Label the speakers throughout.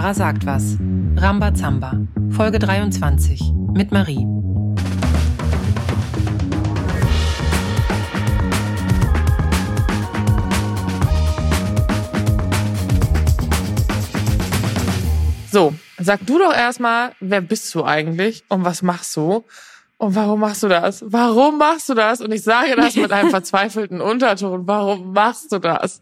Speaker 1: Tara sagt was. Rambazamba. Folge 23. Mit Marie.
Speaker 2: So, sag du doch erstmal, wer bist du eigentlich und was machst du? Und warum machst du das? Warum machst du das? Und ich sage das mit einem verzweifelten Unterton. Warum machst du das?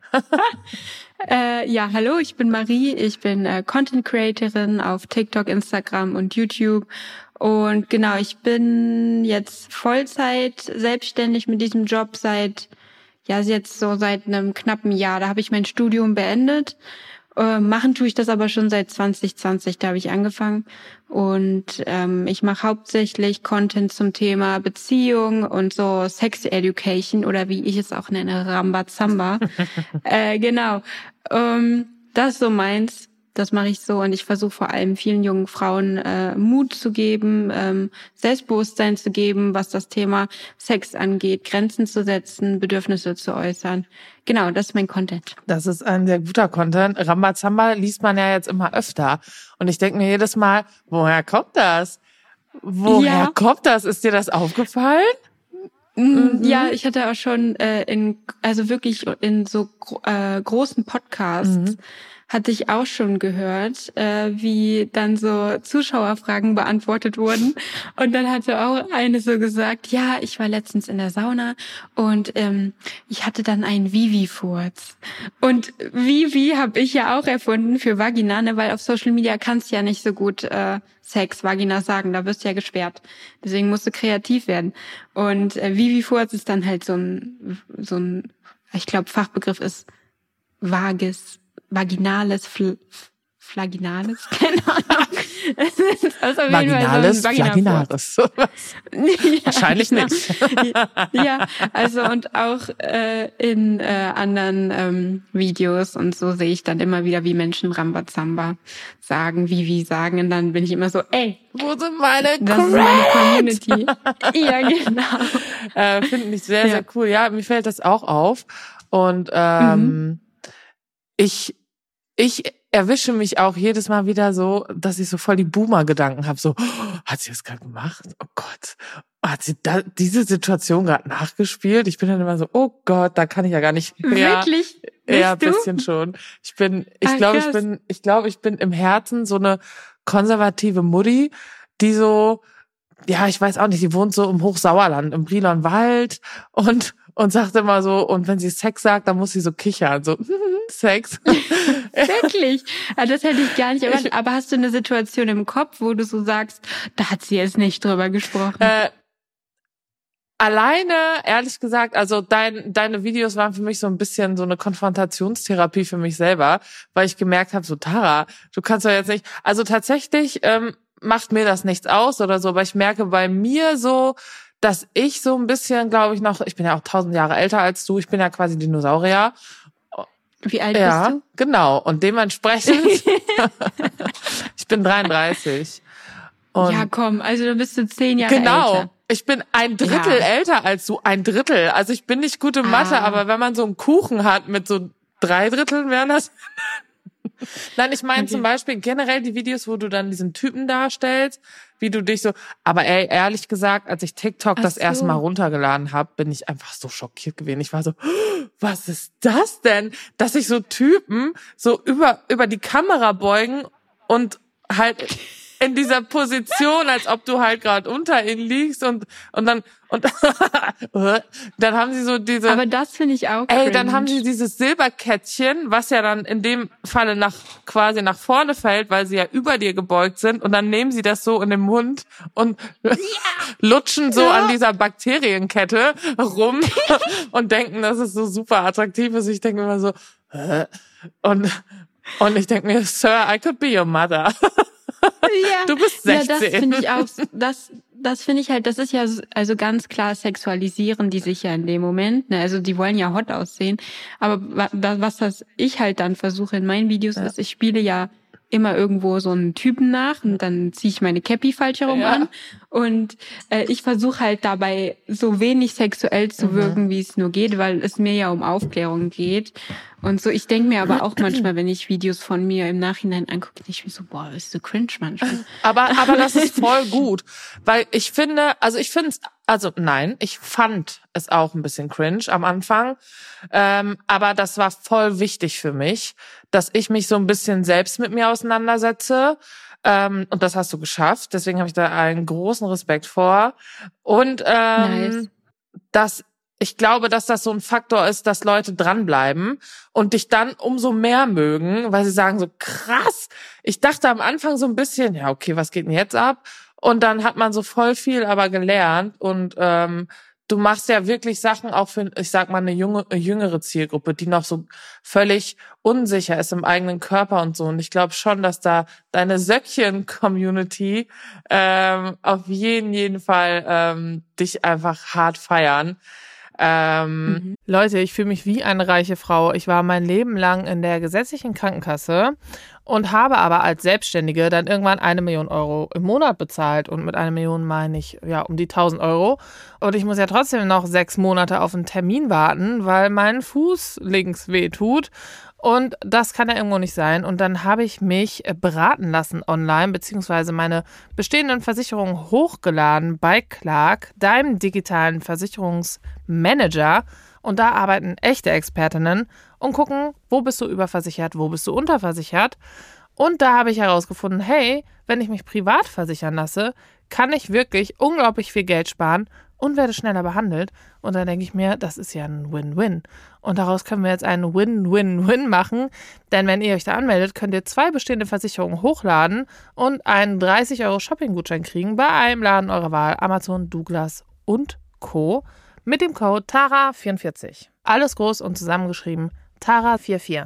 Speaker 3: Ja, hallo, ich bin Marie. Ich bin Content Creatorin auf TikTok, Instagram und YouTube. Und genau, ich bin jetzt Vollzeit selbstständig mit diesem Job seit einem knappen Jahr. Da habe ich mein Studium beendet. Machen tue ich das aber schon seit 2020, da habe ich angefangen. Und ich mache hauptsächlich Content zum Thema Beziehung und so Sex Education oder wie ich es auch nenne, Rambazamba. Genau. Das ist so meins. Das mache ich so und ich versuche vor allem vielen jungen Frauen Mut zu geben, Selbstbewusstsein zu geben, was das Thema Sex angeht, Grenzen zu setzen, Bedürfnisse zu äußern. Genau, das ist mein Content.
Speaker 2: Das ist ein sehr guter Content. Rambazamba liest man ja jetzt immer öfter. Und ich denke mir jedes Mal, woher kommt das? Woher kommt das? Ist dir das aufgefallen?
Speaker 3: Ja, ich hatte auch schon in so großen Podcasts hatte ich auch schon gehört, wie dann so Zuschauerfragen beantwortet wurden. Und dann hatte auch eine so gesagt, ja, ich war letztens in der Sauna und ich hatte dann einen Vivi-Furz. Und Vivi habe ich ja auch erfunden für Vagina, ne, weil auf Social Media kannst du ja nicht so gut Sex, Vagina sagen, da wirst du ja gesperrt. Deswegen musst du kreativ werden. Und Vivi-Furz ist dann halt so ein, ich glaube, Fachbegriff ist vaginales, flaginales, keine Ahnung.
Speaker 2: Vaginales, flaginares, sowas.
Speaker 3: Ja,
Speaker 2: wahrscheinlich nicht.
Speaker 3: Ja, also und auch in anderen Videos und so sehe ich dann immer wieder, wie Menschen Rambazamba sagen, wie sagen, und dann bin ich immer so, ey,
Speaker 2: wo sind meine
Speaker 3: das ist meine Community. Ja, genau.
Speaker 2: Finde ich sehr, sehr cool. Ja, mir fällt das auch auf. Und ich erwische mich auch jedes Mal wieder so, dass ich so voll die Boomer-Gedanken habe. So, hat sie das gerade gemacht? Oh Gott. Hat sie diese Situation gerade nachgespielt? Ich bin dann immer so, oh Gott, da kann ich ja gar nicht.
Speaker 3: Wirklich?
Speaker 2: Ja, ein bisschen schon. Ich glaube, ich bin im Herzen so eine konservative Mutti, die so, ja, ich weiß auch nicht, die wohnt so im Hochsauerland, im Brilonwald und sagt immer so, und wenn sie Sex sagt, dann muss sie so kichern, so, Sex.
Speaker 3: Wirklich? Das hätte ich gar nicht erwartet. Aber hast du eine Situation im Kopf, wo du so sagst, da hat sie jetzt nicht drüber gesprochen?
Speaker 2: Alleine, ehrlich gesagt, also deine Videos waren für mich so ein bisschen so eine Konfrontationstherapie für mich selber, weil ich gemerkt habe, so Tara, du kannst doch jetzt nicht, also tatsächlich macht mir das nichts aus oder so, aber ich merke bei mir so, dass ich so ein bisschen, glaube ich, noch, ich bin ja auch 1000 Jahre älter als du, ich bin ja quasi Dinosaurier.
Speaker 3: Wie alt bist du?
Speaker 2: Ja, genau. Und dementsprechend, ich bin 33. Und
Speaker 3: ja, komm, also du bist 10 Jahre älter.
Speaker 2: Genau. Ich bin ein Drittel älter als du, ein Drittel. Also ich bin nicht gut in Mathe, aber wenn man so einen Kuchen hat mit so 3 Dritteln, wären das. Nein, ich meine zum Beispiel generell die Videos, wo du dann diesen Typen darstellst, wie du dich so, aber ehrlich gesagt, als ich TikTok das erste Mal runtergeladen habe, bin ich einfach so schockiert gewesen. Ich war so, was ist das denn? Dass sich so Typen so über die Kamera beugen und halt in dieser Position, als ob du halt gerade unter ihnen liegst und dann haben sie so diese.
Speaker 3: Aber das finde ich auch cringe.
Speaker 2: Dann haben sie dieses Silberkettchen, was ja dann in dem Falle quasi nach vorne fällt, weil sie ja über dir gebeugt sind, und dann nehmen sie das so in den Mund und lutschen so an dieser Bakterienkette rum und denken, dass es so super attraktiv ist. Ich denke immer so, und ich denke mir, Sir, I could be your mother.
Speaker 3: Ja.
Speaker 2: Du bist 16.
Speaker 3: Ja, das finde ich auch, das finde ich halt, das ist ja also ganz klar sexualisieren die sich ja in dem Moment, ne? Also die wollen ja hot aussehen, aber was ich halt dann versuche in meinen Videos ist, ich spiele ja immer irgendwo so einen Typen nach und dann ziehe ich meine Cappy falsch herum an. Und ich versuche halt dabei so wenig sexuell zu wirken, wie es nur geht, weil es mir ja um Aufklärung geht. Und so, ich denke mir aber auch manchmal, wenn ich Videos von mir im Nachhinein angucke, ich mir so, boah, ist so cringe manchmal.
Speaker 2: Aber das ist voll gut, weil ich fand es auch ein bisschen cringe am Anfang, aber das war voll wichtig für mich, dass ich mich so ein bisschen selbst mit mir auseinandersetze. Und das hast du geschafft, deswegen habe ich da einen großen Respekt vor. Und
Speaker 3: Nice.
Speaker 2: ich glaube, dass das so ein Faktor ist, dass Leute dranbleiben und dich dann umso mehr mögen, weil sie sagen so, krass, ich dachte am Anfang so ein bisschen, ja okay, was geht denn jetzt ab? Und dann hat man so voll viel aber gelernt und du machst ja wirklich Sachen auch für, ich sag mal, eine jüngere Zielgruppe, die noch so völlig unsicher ist im eigenen Körper und so. Und ich glaube schon, dass da deine Söckchen-Community auf jeden Fall dich einfach hart feiern. Leute, ich fühle mich wie eine reiche Frau. Ich war mein Leben lang in der gesetzlichen Krankenkasse und habe aber als Selbstständige dann irgendwann 1 Million Euro im Monat bezahlt. Und mit 1 Million meine ich ja um die 1.000 Euro. Und ich muss ja trotzdem noch 6 Monate auf einen Termin warten, weil mein Fuß links weh tut. Und das kann ja irgendwo nicht sein. Und dann habe ich mich beraten lassen online, beziehungsweise meine bestehenden Versicherungen hochgeladen bei Clark, deinem digitalen Versicherungsmanager. Und da arbeiten echte Expertinnen und gucken, wo bist du überversichert, wo bist du unterversichert. Und da habe ich herausgefunden, hey, wenn ich mich privat versichern lasse, kann ich wirklich unglaublich viel Geld sparen und werde schneller behandelt. Und dann denke ich mir, das ist ja ein Win-Win. Und daraus können wir jetzt einen Win-Win-Win machen. Denn wenn ihr euch da anmeldet, könnt ihr 2 bestehende Versicherungen hochladen und einen 30 Euro Shopping-Gutschein kriegen bei einem Laden eurer Wahl, Amazon, Douglas und Co. mit dem Code TARA44. Alles groß und zusammengeschrieben, TARA44.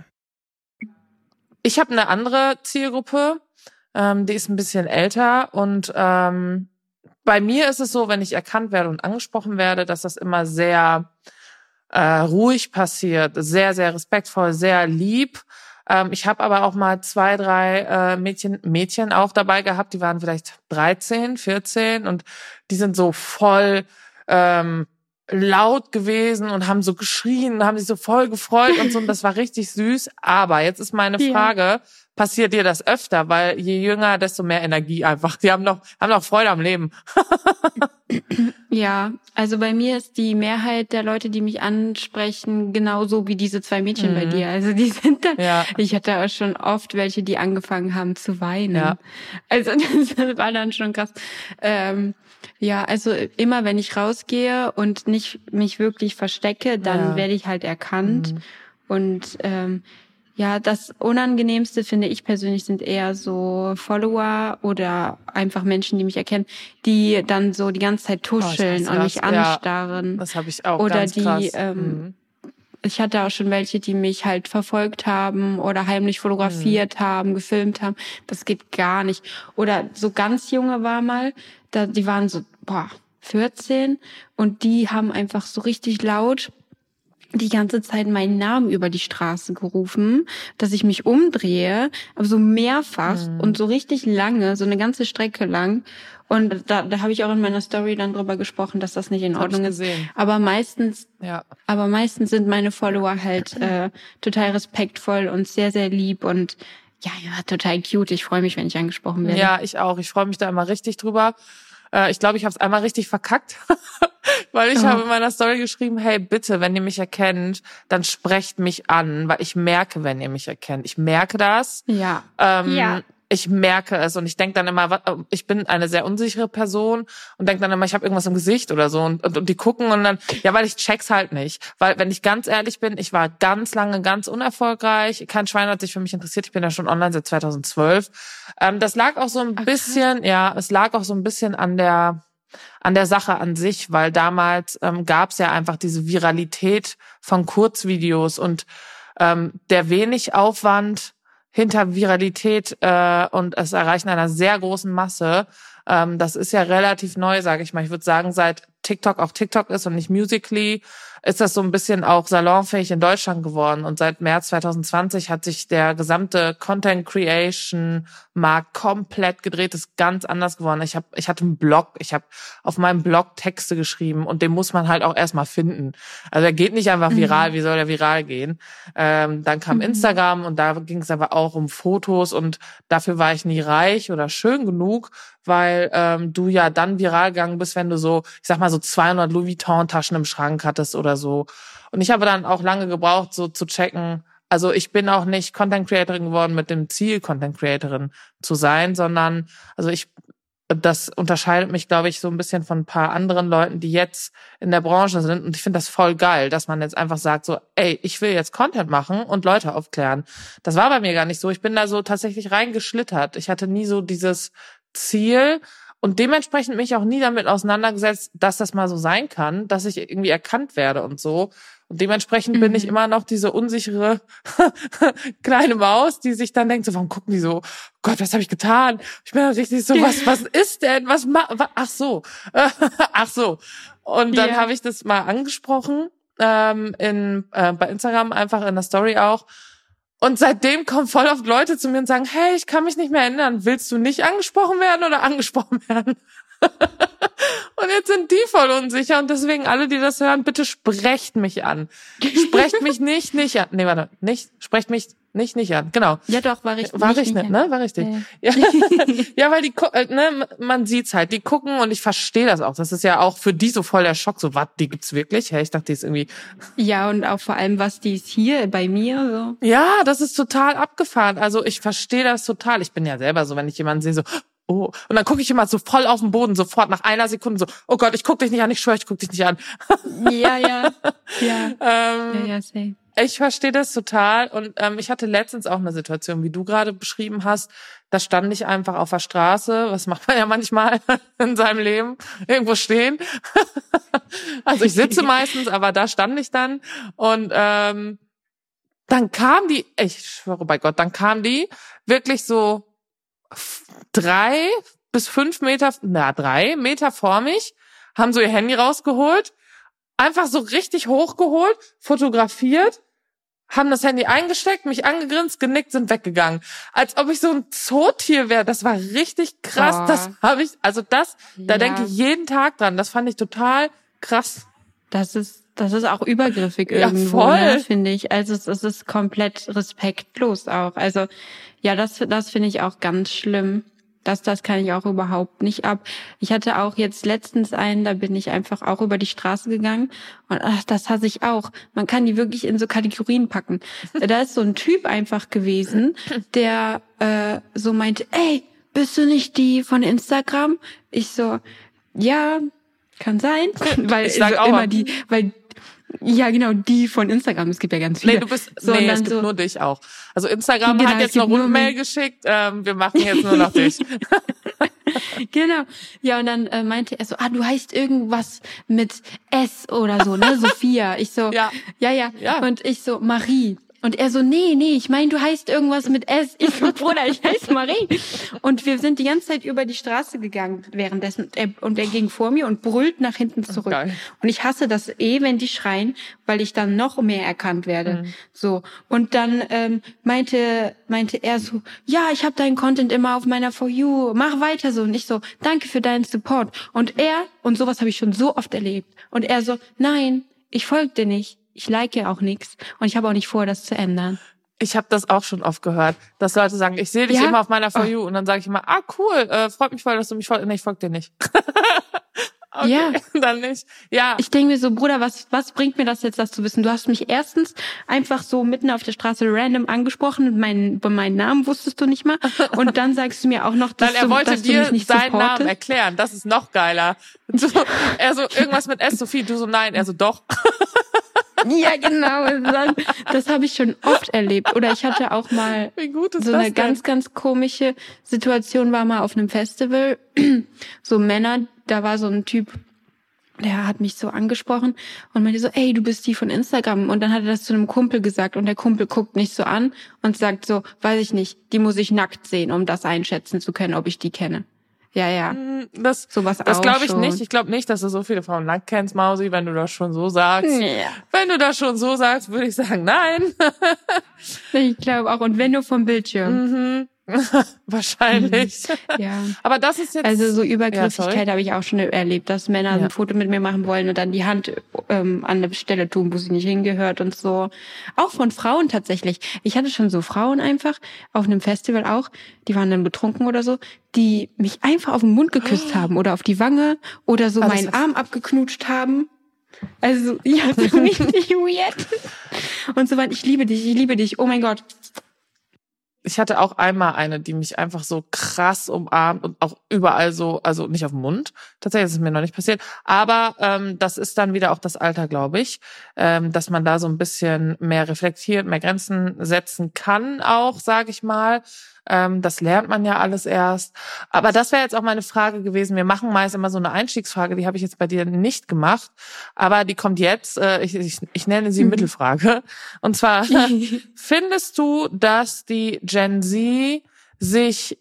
Speaker 2: Ich habe eine andere Zielgruppe, die ist ein bisschen älter und bei mir ist es so, wenn ich erkannt werde und angesprochen werde, dass das immer sehr ruhig passiert, sehr, sehr respektvoll, sehr lieb. Ich habe aber auch mal 2, 3 Mädchen auch dabei gehabt, die waren vielleicht 13, 14 und die sind so voll laut gewesen und haben so geschrien, haben sich so voll gefreut und so, und das war richtig süß. Aber jetzt ist meine Frage, passiert dir das öfter? Weil je jünger, desto mehr Energie einfach. Die haben noch Freude am Leben.
Speaker 3: Ja, also bei mir ist die Mehrheit der Leute, die mich ansprechen, genauso wie diese 2 Mädchen bei dir. Also die sind dann, ich hatte auch schon oft welche, die angefangen haben zu weinen. Ja. Also das war dann schon krass. Ja, also immer wenn ich rausgehe und nicht mich wirklich verstecke, dann werde ich halt erkannt. Und ja, das Unangenehmste, finde ich persönlich, sind eher so Follower oder einfach Menschen, die mich erkennen, die dann so die ganze Zeit tuscheln und mich anstarren.
Speaker 2: Das habe ich auch
Speaker 3: oder
Speaker 2: ganz krass.
Speaker 3: Die, ich hatte auch schon welche, die mich halt verfolgt haben oder heimlich fotografiert haben, gefilmt haben. Das geht gar nicht. Oder so ganz junge war mal, die waren so 14 und die haben einfach so richtig laut die ganze Zeit meinen Namen über die Straße gerufen, dass ich mich umdrehe, aber so mehrfach und so richtig lange, so eine ganze Strecke lang. Und da habe ich auch in meiner Story dann drüber gesprochen, dass das nicht in Ordnung ist. Aber meistens sind meine Follower halt total respektvoll und sehr, sehr lieb und ja, total cute. Ich freue mich, wenn ich angesprochen werde.
Speaker 2: Ja, ich auch. Ich freue mich da immer richtig drüber. Ich glaube, ich habe es einmal richtig verkackt, weil ich habe in meiner Story geschrieben, hey, bitte, wenn ihr mich erkennt, dann sprecht mich an, weil ich merke, wenn ihr mich erkennt. Ich merke das.
Speaker 3: Ja.
Speaker 2: Ich merke es und ich denke dann immer, ich bin eine sehr unsichere Person und denke dann immer, ich habe irgendwas im Gesicht oder so und die gucken und dann, ja, weil ich check's halt nicht. Weil, wenn ich ganz ehrlich bin, ich war ganz lange ganz unerfolgreich. Kein Schwein hat sich für mich interessiert. Ich bin ja schon online seit 2012. Das lag auch so ein bisschen, es lag auch so ein bisschen an der Sache an sich, weil damals gab's ja einfach diese Viralität von Kurzvideos und der wenig Aufwand hinter Viralität und es Erreichen einer sehr großen Masse, das ist ja relativ neu, sage ich mal. Ich würde sagen, seit TikTok auf TikTok ist und nicht Musical.ly, ist das so ein bisschen auch salonfähig in Deutschland geworden. Und seit März 2020 hat sich der gesamte Content Creation Markt komplett gedreht, ist ganz anders geworden. Ich hatte einen Blog, ich habe auf meinem Blog Texte geschrieben und den muss man halt auch erstmal finden. Also er geht nicht einfach viral, wie soll der viral gehen? Dann kam Instagram und da ging es aber auch um Fotos und dafür war ich nie reich oder schön genug, weil du ja dann viral gegangen bist, wenn du so, ich sag mal so 200 Louis Vuitton Taschen im Schrank hattest oder so. Und ich habe dann auch lange gebraucht, so zu checken. Also ich bin auch nicht Content Creatorin geworden mit dem Ziel, Content Creatorin zu sein, sondern das unterscheidet mich, glaube ich, so ein bisschen von ein paar anderen Leuten, die jetzt in der Branche sind. Und ich finde das voll geil, dass man jetzt einfach sagt so, ey, ich will jetzt Content machen und Leute aufklären. Das war bei mir gar nicht so. Ich bin da so tatsächlich reingeschlittert. Ich hatte nie so dieses Ziel und dementsprechend mich auch nie damit auseinandergesetzt, dass das mal so sein kann, dass ich irgendwie erkannt werde und so. Und dementsprechend bin ich immer noch diese unsichere kleine Maus, die sich dann denkt, so, warum gucken die so? Gott, was habe ich getan? Ich bin dann richtig so, was ist denn? Ach so. Ach so. Und dann habe ich das mal angesprochen, bei Instagram einfach in der Story auch. Und seitdem kommen voll oft Leute zu mir und sagen, hey, ich kann mich nicht mehr ändern. Willst du nicht angesprochen werden oder angesprochen werden? Und jetzt sind die voll unsicher und deswegen alle, die das hören, bitte sprecht mich an. Sprecht mich nicht an. Nee, warte, sprecht mich nicht an. Genau.
Speaker 3: Ja doch, war richtig.
Speaker 2: War richtig, ne? War richtig. Ja, ja weil man sieht's halt, die gucken und ich verstehe das auch. Das ist ja auch für die so voll der Schock, so, was, die gibt's wirklich? Hey, ich dachte, die ist irgendwie...
Speaker 3: Ja, und auch vor allem, was die ist hier bei mir, so.
Speaker 2: Ja, das ist total abgefahren. Also ich verstehe das total. Ich bin ja selber so, wenn ich jemanden sehe, so... Oh, und dann gucke ich immer so voll auf den Boden, sofort nach einer Sekunde so, oh Gott, ich guck dich nicht an, ich schwöre, ich guck dich nicht an.
Speaker 3: Ja. Safe.
Speaker 2: Ich verstehe das total und ich hatte letztens auch eine Situation, wie du gerade beschrieben hast, da stand ich einfach auf der Straße, was macht man ja manchmal in seinem Leben, irgendwo stehen. Also ich sitze meistens, aber da stand ich dann und dann kam die, ich schwöre bei Gott, dann kam die wirklich so 3 bis 5 Meter, 3 Meter vor mich, haben so ihr Handy rausgeholt, einfach so richtig hochgeholt, fotografiert, haben das Handy eingesteckt, mich angegrinst, genickt, sind weggegangen. Als ob ich so ein Zootier wäre. Das war richtig krass. Oh. Das habe ich, also da denke ich jeden Tag dran. Das fand ich total krass.
Speaker 3: Das ist auch übergriffig irgendwo, ne, finde ich. Also es ist komplett respektlos auch. Also ja, das finde ich auch ganz schlimm. Das kann ich auch überhaupt nicht ab. Ich hatte auch jetzt letztens einen, da bin ich einfach auch über die Straße gegangen und das hasse ich auch. Man kann die wirklich in so Kategorien packen. Da ist so ein Typ einfach gewesen, der so meinte, ey, bist du nicht die von Instagram? Ich so, ja, kann sein, weil
Speaker 2: ich sag
Speaker 3: so
Speaker 2: auch
Speaker 3: immer ja, genau, die von Instagram. Es gibt ja ganz viele.
Speaker 2: Nee, es gibt nur dich auch. Also Instagram hat jetzt eine Rundmail geschickt, wir machen jetzt nur noch dich.
Speaker 3: Genau. Ja, und dann meinte er so, du heißt irgendwas mit S oder so, ne? Sophia. Ich so, ja. Und ich so, Marie. Und er so, nee, ich meine, du heißt irgendwas mit S. Ich so, Bruder, ich heiße Marie. Und wir sind die ganze Zeit über die Straße gegangen währenddessen. Und er ging vor mir und brüllt nach hinten zurück. Geil. Und ich hasse das wenn die schreien, weil ich dann noch mehr erkannt werde. So. Und dann meinte er so, ja, ich habe deinen Content immer auf meiner For You. Mach weiter so. Und ich so, danke für deinen Support. Und sowas habe ich schon so oft erlebt. Und er so, nein, ich folge dir nicht. Ich like ja auch nichts und ich habe auch nicht vor, das zu ändern.
Speaker 2: Ich habe das auch schon oft gehört, dass Leute sagen, ich sehe dich immer auf meiner For You und dann sage ich immer, cool, freut mich voll, dass du mich folgst. Nee, ich folge dir nicht. Okay, ja, dann nicht. Ja.
Speaker 3: Ich denke mir so, Bruder, was bringt mir das jetzt, das zu wissen? Du hast mich erstens einfach so mitten auf der Straße random angesprochen und meinen Namen wusstest du nicht mal. Und dann sagst du mir auch noch, dass
Speaker 2: er wollte
Speaker 3: dass
Speaker 2: dir
Speaker 3: du mich nicht
Speaker 2: seinen
Speaker 3: supportest.
Speaker 2: Namen erklären. Das ist noch geiler. So, er so, irgendwas mit S, Sophie, du so, nein. Er so, doch.
Speaker 3: Ja, genau. Das habe ich schon oft erlebt. Oder ich hatte auch mal so eine ganz, ganz komische Situation, war mal auf einem Festival. So Männer, da war so ein Typ, der hat mich so angesprochen und meinte so, ey, du bist die von Instagram. Und dann hat er das zu einem Kumpel gesagt und der Kumpel guckt mich so an und sagt so, weiß ich nicht, die muss ich nackt sehen, um das einschätzen zu können, ob ich die kenne. Ja.
Speaker 2: Das glaube ich nicht. Ich glaube nicht, dass du so viele Frauen nackt kennst, Mausi, wenn du das schon so sagst.
Speaker 3: Ja.
Speaker 2: Wenn du das schon so sagst, würde ich sagen, nein.
Speaker 3: Ich glaube auch. Und wenn nur vom Bildschirm.
Speaker 2: Wahrscheinlich.
Speaker 3: Ja.
Speaker 2: Aber das ist jetzt...
Speaker 3: Also so Übergriffigkeit habe ich auch schon erlebt, dass Männer ein Foto mit mir machen wollen und dann die Hand an eine Stelle tun, wo sie nicht hingehört und so. Auch von Frauen tatsächlich. Ich hatte schon so Frauen einfach, auf einem Festival auch, die waren dann betrunken oder so, die mich einfach auf den Mund geküsst haben oder auf die Wange oder so meinen Arm abgeknutscht haben. Also, ja, so richtig weird. Und so weiter, ich liebe dich, oh mein Gott.
Speaker 2: Ich hatte auch einmal eine, die mich einfach so krass umarmt und auch überall so, also nicht auf dem Mund. Tatsächlich ist es mir noch nicht passiert. Aber das ist dann wieder auch das Alter, glaube ich, dass man da so ein bisschen mehr reflektiert, mehr Grenzen setzen kann auch, sage ich mal. Das lernt man ja alles erst. Aber das wäre jetzt auch meine Frage gewesen. Wir machen meist immer so eine Einstiegsfrage, die habe ich jetzt bei dir nicht gemacht. Aber die kommt jetzt, ich nenne sie Mittelfrage. Und zwar, findest du, dass die Gen Z sich,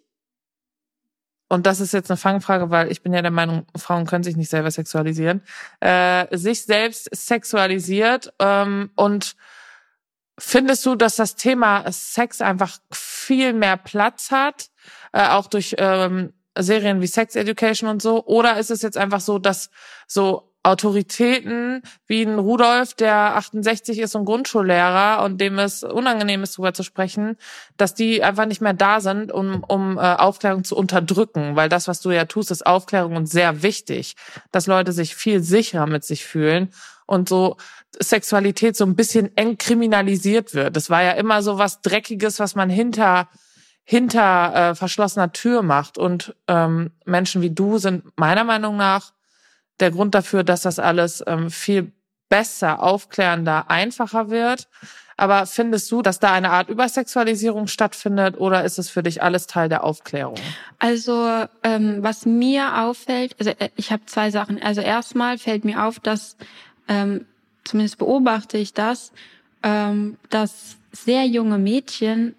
Speaker 2: und das ist jetzt eine Fangfrage, weil ich bin ja der Meinung, Frauen können sich nicht selber sexualisieren, sich selbst sexualisiert und findest du, dass das Thema Sex einfach viel mehr Platz hat, auch durch Serien wie Sex Education und so? Oder ist es jetzt einfach so, dass so Autoritäten wie ein Rudolf, der 68 ist und Grundschullehrer und dem es unangenehm ist, darüber zu sprechen, dass die einfach nicht mehr da sind, um Aufklärung zu unterdrücken? Weil das, was du ja tust, ist Aufklärung und sehr wichtig, dass Leute sich viel sicherer mit sich fühlen und so Sexualität so ein bisschen entkriminalisiert wird. Das war ja immer so was Dreckiges, was man hinter verschlossener Tür macht. Und Menschen wie du sind meiner Meinung nach der Grund dafür, dass das alles viel besser, aufklärender, einfacher wird. Aber findest du, dass da eine Art Übersexualisierung stattfindet oder ist es für dich alles Teil der Aufklärung?
Speaker 3: Also was mir auffällt, also ich habe 2 Sachen. Also erstmal fällt mir auf, dass zumindest beobachte ich das, dass sehr junge Mädchen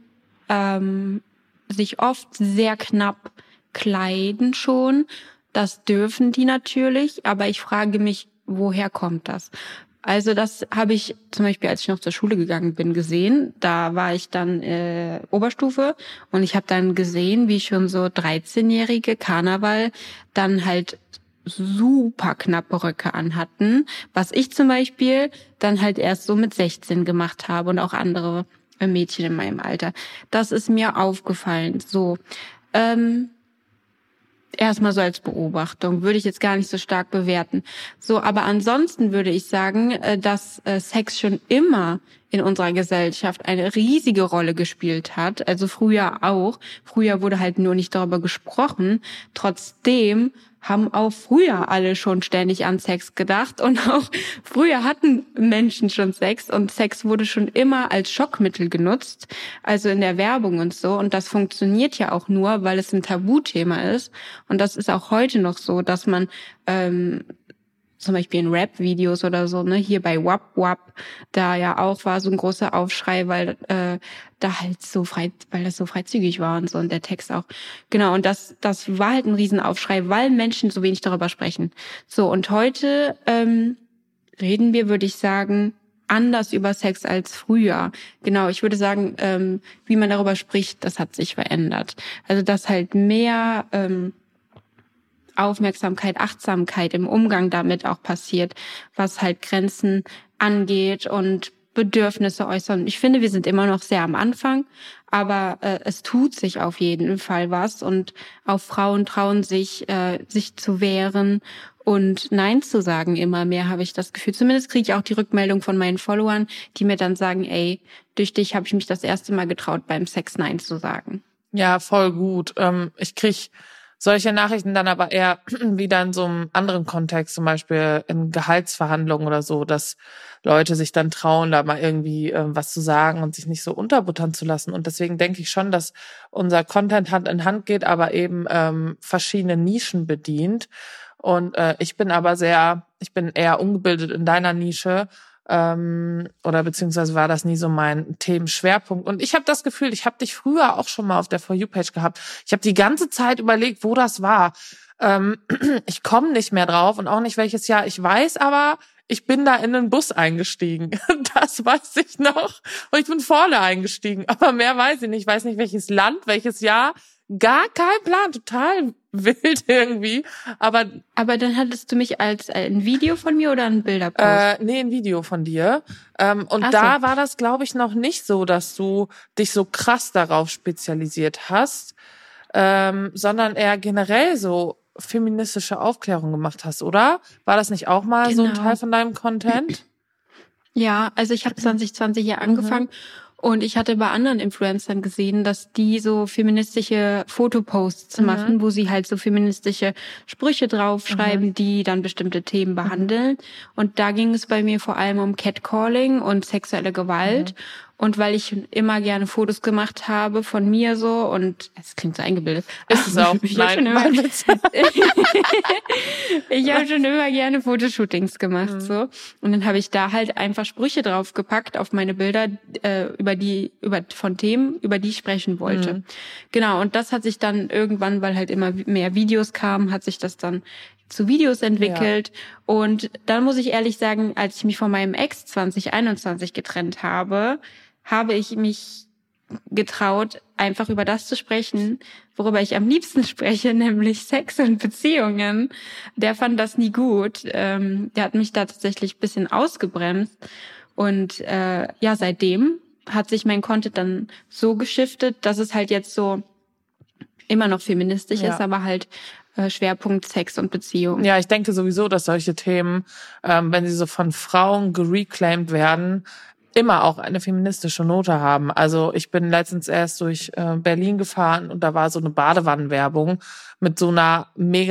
Speaker 3: sich oft sehr knapp kleiden schon. Das dürfen die natürlich, aber ich frage mich, woher kommt das? Also das habe ich zum Beispiel, als ich noch zur Schule gegangen bin, gesehen. Da war ich dann Oberstufe und ich habe dann gesehen, wie schon so 13-jährige Karneval dann halt super knappe Röcke anhatten, was ich zum Beispiel dann halt erst so mit 16 gemacht habe und auch andere Mädchen in meinem Alter. Das ist mir aufgefallen. So, erstmal so als Beobachtung, würde ich jetzt gar nicht so stark bewerten. So, aber ansonsten würde ich sagen, dass Sex schon immer in unserer Gesellschaft eine riesige Rolle gespielt hat. Also früher auch. Früher wurde halt nur nicht darüber gesprochen. Trotzdem haben auch früher alle schon ständig an Sex gedacht und auch früher hatten Menschen schon Sex und Sex wurde schon immer als Schockmittel genutzt, also in der Werbung und so. Und das funktioniert ja auch nur, weil es ein Tabuthema ist. Und das ist auch heute noch so, dass man zum Beispiel in Rap-Videos oder so, ne, hier bei Wap Wap, da ja auch war so ein großer Aufschrei, weil da halt weil das so freizügig war und so und der Text auch. Genau, und das war halt ein Riesenaufschrei, weil Menschen so wenig darüber sprechen. So, und heute reden wir, würde ich sagen, anders über Sex als früher. Genau, ich würde sagen, wie man darüber spricht, das hat sich verändert. Also, dass halt mehr Aufmerksamkeit, Achtsamkeit im Umgang damit auch passiert, was halt Grenzen angeht und Bedürfnisse äußern. Ich finde, wir sind immer noch sehr am Anfang, aber es tut sich auf jeden Fall was und auch Frauen trauen sich, sich zu wehren und Nein zu sagen immer mehr, habe ich das Gefühl. Zumindest kriege ich auch die Rückmeldung von meinen Followern, die mir dann sagen, ey, durch dich habe ich mich das erste Mal getraut, beim Sex Nein zu sagen.
Speaker 2: Ja, voll gut. Ich krieg solche Nachrichten dann aber eher wieder in so einem anderen Kontext, zum Beispiel in Gehaltsverhandlungen oder so, dass Leute sich dann trauen, da mal irgendwie was zu sagen und sich nicht so unterbuttern zu lassen. Und deswegen denke ich schon, dass unser Content Hand in Hand geht, aber eben verschiedene Nischen bedient. Und ich bin eher ungebildet in deiner Nische oder beziehungsweise war das nie so mein Themenschwerpunkt. Und ich habe das Gefühl, ich habe dich früher auch schon mal auf der For You-Page gehabt. Ich habe die ganze Zeit überlegt, wo das war. Ich komme nicht mehr drauf und auch nicht welches Jahr. Ich weiß aber, ich bin da in einen Bus eingestiegen. Das weiß ich noch. Und ich bin vorne eingestiegen. Aber mehr weiß ich nicht. Ich weiß nicht, welches Land, welches Jahr. Gar kein Plan. Total wild irgendwie. Aber
Speaker 3: dann hattest du mich als ein Video von mir oder ein Bilderpost?
Speaker 2: Nee, ein Video von dir. Und
Speaker 3: Ach
Speaker 2: da
Speaker 3: so.
Speaker 2: war das, glaube ich, noch nicht so, dass du dich so krass darauf spezialisiert hast, sondern eher generell so feministische Aufklärung gemacht hast, oder? War das nicht auch mal so ein
Speaker 3: Genau.
Speaker 2: Teil von deinem Content?
Speaker 3: Ja, also ich habe 2020 ja angefangen und ich hatte bei anderen Influencern gesehen, dass die so feministische Fotoposts machen, wo sie halt so feministische Sprüche draufschreiben, die dann bestimmte Themen behandeln. Und da ging es bei mir vor allem um Catcalling und sexuelle Gewalt. Und weil ich immer gerne Fotos gemacht habe von mir so und es klingt so eingebildet.
Speaker 2: Ist es auch?
Speaker 3: Ich habe schon immer gerne Fotoshootings gemacht so und dann habe ich da halt einfach Sprüche draufgepackt auf meine Bilder von Themen, über die ich sprechen wollte. Genau, und das hat sich dann irgendwann, weil halt immer mehr Videos kamen, hat sich das dann zu Videos entwickelt. Und dann muss ich ehrlich sagen, als ich mich von meinem Ex 2021 getrennt habe, habe ich mich getraut, einfach über das zu sprechen, worüber ich am liebsten spreche, nämlich Sex und Beziehungen. Der fand das nie gut. Der hat mich da tatsächlich ein bisschen ausgebremst. Und seitdem hat sich mein Content dann so geschiftet, dass es halt jetzt so immer noch feministisch ist, aber halt Schwerpunkt Sex und Beziehung.
Speaker 2: Ja, ich denke sowieso, dass solche Themen, wenn sie so von Frauen gereclaimed werden, immer auch eine feministische Note haben. Also ich bin letztens erst durch Berlin gefahren und da war so eine Badewannenwerbung mit so einer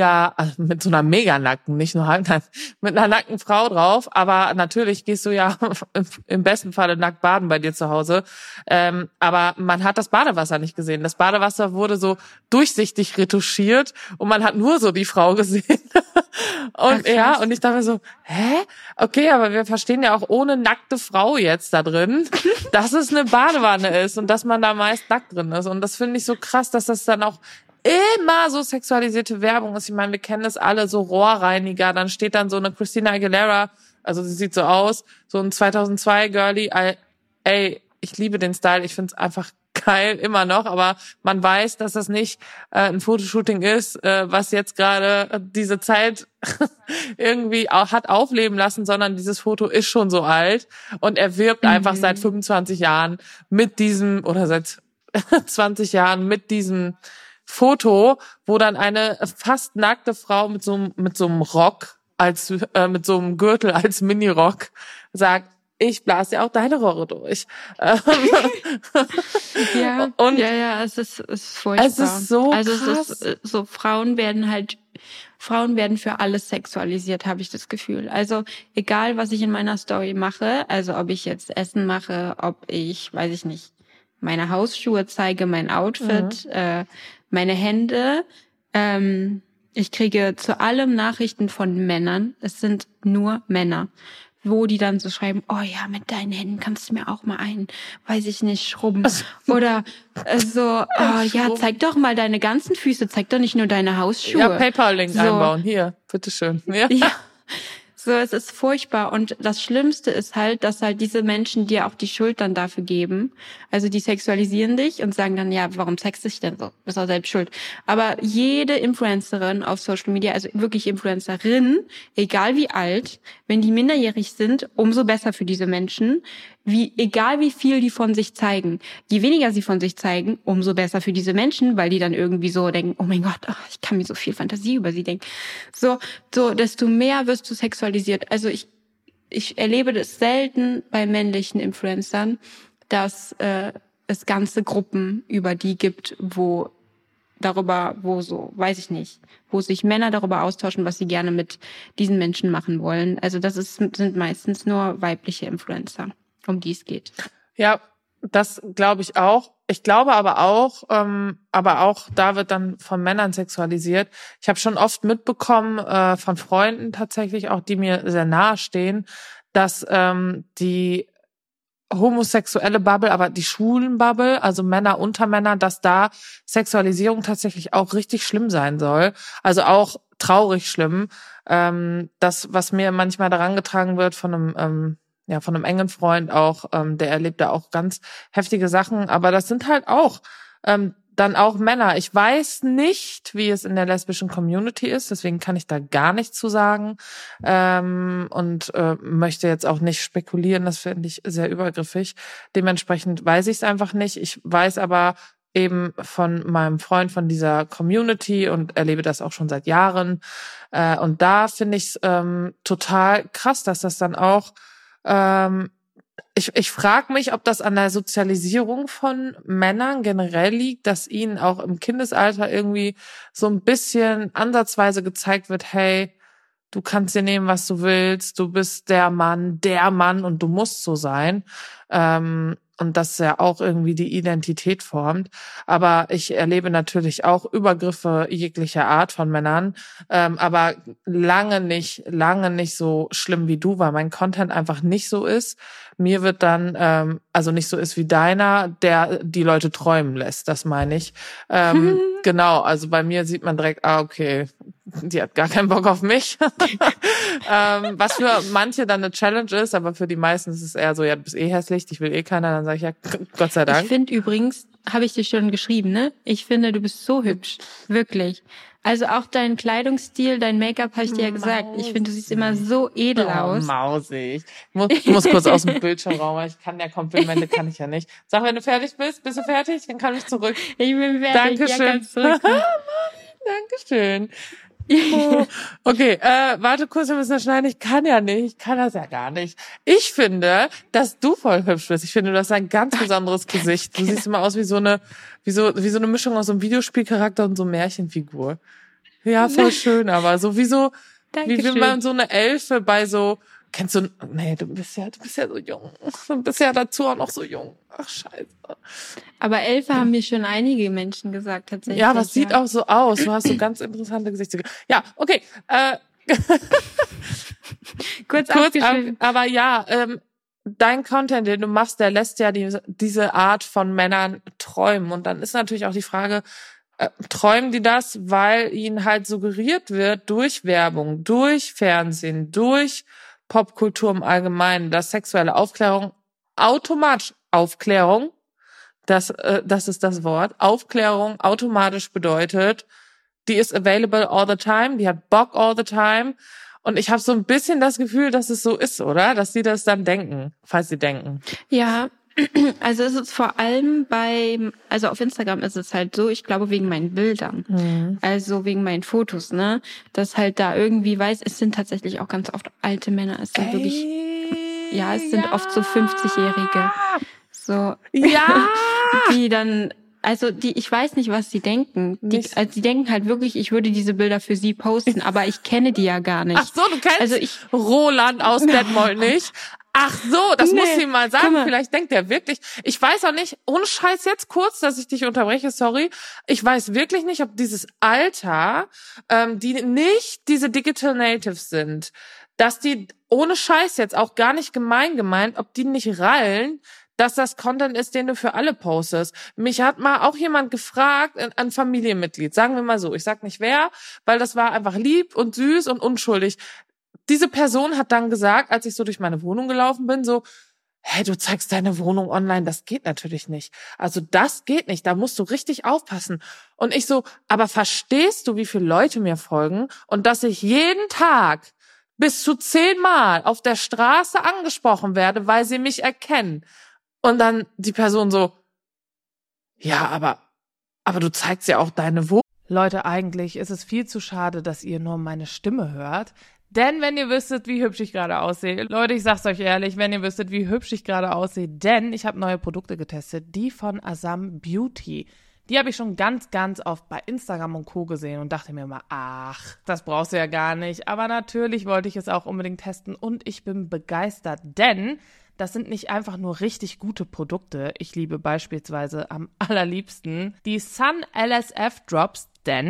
Speaker 2: Meganacken, nicht nur halbnackt, mit einer nackten Frau drauf. Aber natürlich gehst du ja im besten Falle nackt baden bei dir zu Hause. Aber man hat das Badewasser nicht gesehen. Das Badewasser wurde so durchsichtig retuschiert und man hat nur so die Frau gesehen. Und und ich dachte mir so, okay, aber wir verstehen ja auch ohne nackte Frau jetzt da drin, dass es eine Badewanne ist und dass man da meist nackt drin ist. Und das finde ich so krass, dass das dann auch immer so sexualisierte Werbung ist. Ich meine, wir kennen das alle, so Rohrreiniger, dann steht dann so eine Christina Aguilera, also sie sieht so aus, so ein 2002 Girlie, ey, ich liebe den Style, ich find's einfach geil, immer noch, aber man weiß, dass das nicht ein Fotoshooting ist, was jetzt gerade diese Zeit irgendwie auch hat aufleben lassen, sondern dieses Foto ist schon so alt und er wirbt einfach seit 25 Jahren mit diesem, oder seit 20 Jahren mit diesem Foto, wo dann eine fast nackte Frau mit so einem Rock mit so einem Gürtel als Minirock sagt, ich blase ja auch deine Rohre durch.
Speaker 3: Es ist furchtbar.
Speaker 2: Es ist so krass.
Speaker 3: Also es ist so, Frauen werden für alles sexualisiert, habe ich das Gefühl. Also egal, was ich in meiner Story mache, also ob ich jetzt Essen mache, ob ich, weiß ich nicht, meine Hausschuhe zeige, mein Outfit, meine Hände. Ich kriege zu allem Nachrichten von Männern. Es sind nur Männer, wo die dann so schreiben, oh ja, mit deinen Händen kannst du mir auch mal weiß ich nicht, schrubben. Oder zeig doch mal deine ganzen Füße, zeig doch nicht nur deine Hausschuhe.
Speaker 2: Ja, PayPal-Link einbauen, hier, bitteschön. Ja.
Speaker 3: So, es ist furchtbar. Und das Schlimmste ist halt, dass halt diese Menschen dir auch die Schuld dann dafür geben. Also die sexualisieren dich und sagen dann, ja, warum sexst du dich denn so? Du bist auch selbst schuld. Aber jede Influencerin auf Social Media, also wirklich Influencerin, egal wie alt, wenn die minderjährig sind, umso besser für diese Menschen. Egal wie viel die von sich zeigen. Je weniger sie von sich zeigen, umso besser für diese Menschen, weil die dann irgendwie so denken, oh mein Gott, ich kann mir so viel Fantasie über sie denken. So, desto mehr wirst du sexualisiert. Also ich erlebe das selten bei männlichen Influencern, dass es ganze Gruppen über die gibt, wo sich Männer darüber austauschen, was sie gerne mit diesen Menschen machen wollen. Also sind meistens nur weibliche Influencer, um die es geht.
Speaker 2: Ja, das glaube ich auch. Ich glaube aber auch da wird dann von Männern sexualisiert. Ich habe schon oft mitbekommen von Freunden tatsächlich auch, die mir sehr nahe stehen, dass die homosexuelle Bubble, aber die schwulen Bubble, also Männer unter Männern, dass da Sexualisierung tatsächlich auch richtig schlimm sein soll. Also auch traurig schlimm. Das, was mir manchmal daran getragen wird von einem engen Freund auch, der erlebt da auch ganz heftige Sachen. Aber das sind halt auch dann auch Männer. Ich weiß nicht, wie es in der lesbischen Community ist, deswegen kann ich da gar nichts zu sagen und möchte jetzt auch nicht spekulieren, das finde ich sehr übergriffig. Dementsprechend weiß ich es einfach nicht. Ich weiß aber eben von meinem Freund von dieser Community und erlebe das auch schon seit Jahren. Und da finde ich es total krass, dass das dann auch Ich frage mich, ob das an der Sozialisierung von Männern generell liegt, dass ihnen auch im Kindesalter irgendwie so ein bisschen ansatzweise gezeigt wird, hey, du kannst dir nehmen, was du willst, du bist der Mann und du musst so sein. Und das ja auch irgendwie die Identität formt. Aber ich erlebe natürlich auch Übergriffe jeglicher Art von Männern, aber lange nicht so schlimm wie du, weil mein Content einfach nicht so ist. Mir wird dann, also nicht so ist wie deiner, der die Leute träumen lässt, das meine ich. Genau, also bei mir sieht man direkt, okay, die hat gar keinen Bock auf mich. Was für manche dann eine Challenge ist, aber für die meisten ist es eher so, ja, du bist hässlich, dich will keiner, dann sage ich ja, Gott sei Dank.
Speaker 3: Ich finde übrigens, habe ich dir schon geschrieben, ne? Ich finde, du bist so hübsch. Wirklich. Also auch dein Kleidungsstil, dein Make-up, habe ich dir ja gesagt. Ich finde, du siehst immer so edel aus.
Speaker 2: Mausig. Ich muss kurz aus dem Bildschirmraum, weil ich kann ja Komplimente, kann ich ja nicht. Sag, wenn du fertig bist. Bist du fertig? Dann kann ich zurück.
Speaker 3: Ich bin fertig.
Speaker 2: Dankeschön.
Speaker 3: Ja,
Speaker 2: Dankeschön. Oh. Okay, warte kurz, wir müssen das schneiden. Ich kann das ja gar nicht. Ich finde, dass du voll hübsch bist. Ich finde, du hast ein ganz besonderes Gesicht. Du siehst immer aus wie so eine Mischung aus so einem Videospielcharakter und so Märchenfigur. Ja, voll schön, aber so wie wenn man so eine Elfe bei so, kennst du, nee, du bist ja so jung. Du bist ja dazu auch noch so jung. Ach, scheiße.
Speaker 3: Aber Elfe haben mir schon einige Menschen gesagt, tatsächlich.
Speaker 2: Ja, was sieht auch so aus. Du hast so ganz interessante Gesichtszüge. Ja, okay.
Speaker 3: Kurz
Speaker 2: aber ja, dein Content, den du machst, der lässt ja diese Art von Männern träumen. Und dann ist natürlich auch die Frage, träumen die das, weil ihnen halt suggeriert wird durch Werbung, durch Fernsehen, durch Popkultur im Allgemeinen, dass sexuelle Aufklärung automatisch Aufklärung, das ist das Wort, Aufklärung automatisch bedeutet, die ist available all the time, die hat Bock all the time. Und ich habe so ein bisschen das Gefühl, dass es so ist, oder? Dass sie das dann denken, falls sie denken.
Speaker 3: Ja, also es ist vor allem also auf Instagram ist es halt so, ich glaube wegen meinen Bildern, also wegen meinen Fotos, ne, dass halt da irgendwie es sind tatsächlich auch ganz oft alte Männer, es sind wirklich, ja, es sind oft so 50-Jährige, so,
Speaker 2: ja,
Speaker 3: die dann, also ich weiß nicht, was sie denken. Die denken halt wirklich, ich würde diese Bilder für sie posten, aber ich kenne die ja gar nicht.
Speaker 2: Ach so, du kennst Roland aus Detmold nicht? Ach so, das muss ich mal sagen. Vielleicht denkt er wirklich. Ich weiß auch nicht, ohne Scheiß jetzt kurz, dass ich dich unterbreche, sorry. Ich weiß wirklich nicht, ob dieses Alter, die nicht diese Digital Natives sind, dass die ohne Scheiß jetzt auch gar nicht gemeint, ob die nicht rallen, dass das Content ist, den du für alle postest. Mich hat mal auch jemand gefragt, ein Familienmitglied, sagen wir mal so, ich sag nicht wer, weil das war einfach lieb und süß und unschuldig. Diese Person hat dann gesagt, als ich so durch meine Wohnung gelaufen bin, so, hey, du zeigst deine Wohnung online, das geht natürlich nicht. Also das geht nicht, da musst du richtig aufpassen. Und ich so, aber verstehst du, wie viele Leute mir folgen und dass ich jeden Tag bis zu 10 Mal auf der Straße angesprochen werde, weil sie mich erkennen? Und dann die Person so, ja, aber du zeigst ja auch deine Wohnung. Leute, eigentlich ist es viel zu schade, dass ihr nur meine Stimme hört. Denn wenn ihr wüsstet, wie hübsch ich gerade aussehe, Leute, ich sag's euch ehrlich, wenn ihr wüsstet, wie hübsch ich gerade aussehe, denn ich habe neue Produkte getestet, die von Asam Beauty. Die habe ich schon ganz, ganz oft bei Instagram und Co. gesehen und dachte mir mal, ach, das brauchst du ja gar nicht. Aber natürlich wollte ich es auch unbedingt testen und ich bin begeistert, denn das sind nicht einfach nur richtig gute Produkte. Ich liebe beispielsweise am allerliebsten die Sun LSF Drops, denn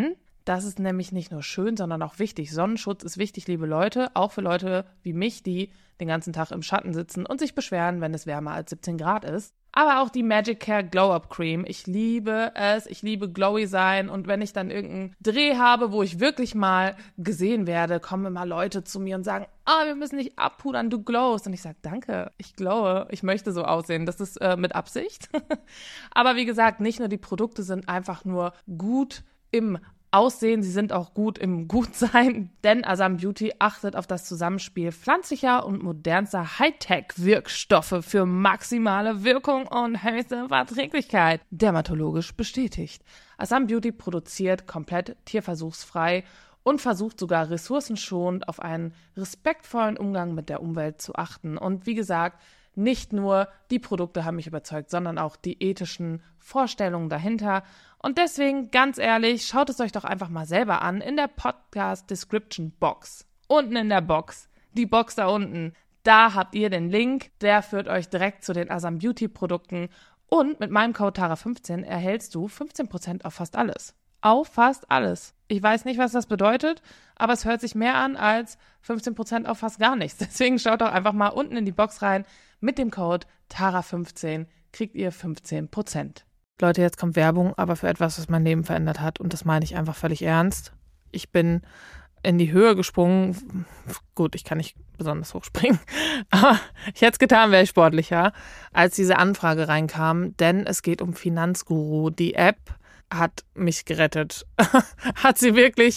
Speaker 4: Das ist nämlich nicht nur schön, sondern auch wichtig. Sonnenschutz ist wichtig, liebe Leute, auch für Leute wie mich, die den ganzen Tag im Schatten sitzen und sich beschweren, wenn es wärmer als 17 Grad ist. Aber auch die Magic Care Glow-Up Cream. Ich liebe es. Ich liebe glowy sein. Und wenn ich dann irgendeinen Dreh habe, wo ich wirklich mal gesehen werde, kommen immer Leute zu mir und sagen, wir müssen dich abpudern, du glowst. Und ich sage, danke, ich glowe. Ich möchte so aussehen. Das ist mit Absicht. Aber wie gesagt, nicht nur die Produkte sind einfach nur gut im Aussehen, sie sind auch gut im Gutsein, denn Asam Beauty achtet auf das Zusammenspiel pflanzlicher und modernster Hightech-Wirkstoffe für maximale Wirkung und höchste Verträglichkeit. Dermatologisch bestätigt. Asam Beauty produziert komplett tierversuchsfrei und versucht sogar ressourcenschonend auf einen respektvollen Umgang mit der Umwelt zu achten. Und wie gesagt, nicht nur die Produkte haben mich überzeugt, sondern auch die ethischen Vorstellungen dahinter. Und deswegen, ganz ehrlich, schaut es euch doch einfach mal selber an in der Podcast-Description-Box. Unten in der Box, die Box da unten, da habt ihr den Link, der führt euch direkt zu den Asam Beauty-Produkten. Und mit meinem Code TARA15 erhältst du 15% auf fast alles. Auf fast alles. Ich weiß nicht, was das bedeutet, aber es hört sich mehr an als 15% auf fast gar nichts. Deswegen schaut doch einfach mal unten in die Box rein. Mit dem Code TARA15 kriegt ihr 15%. Leute, jetzt kommt Werbung, aber für etwas, was mein Leben verändert hat. Und das meine ich einfach völlig ernst. Ich bin in die Höhe gesprungen. Gut, ich kann nicht besonders hoch springen. Aber ich hätte es getan, wäre ich sportlicher, als diese Anfrage reinkam. Denn es geht um Finanzguru. Die App hat mich gerettet. Hat sie wirklich.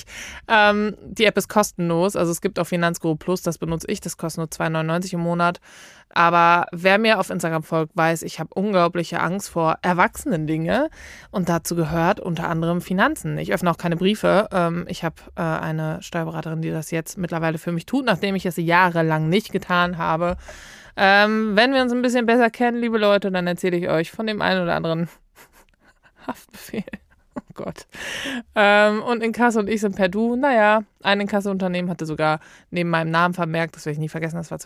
Speaker 4: Die App ist kostenlos. Also es gibt auch Finanzguru Plus, das benutze ich. Das kostet nur 2,99 im Monat. Aber wer mir auf Instagram folgt, weiß, ich habe unglaubliche Angst vor Erwachsenen-Dinge. Und dazu gehört unter anderem Finanzen. Ich öffne auch keine Briefe. Ich habe eine Steuerberaterin, die das jetzt mittlerweile für mich tut, nachdem ich es jahrelang nicht getan habe. Wenn wir uns ein bisschen besser kennen, liebe Leute, dann erzähle ich euch von dem einen oder anderen Haftbefehl. Oh Gott. Und Inkasso und ich sind per Du. Naja, ein Inkasso-Unternehmen hatte sogar neben meinem Namen vermerkt, das werde ich nie vergessen, das war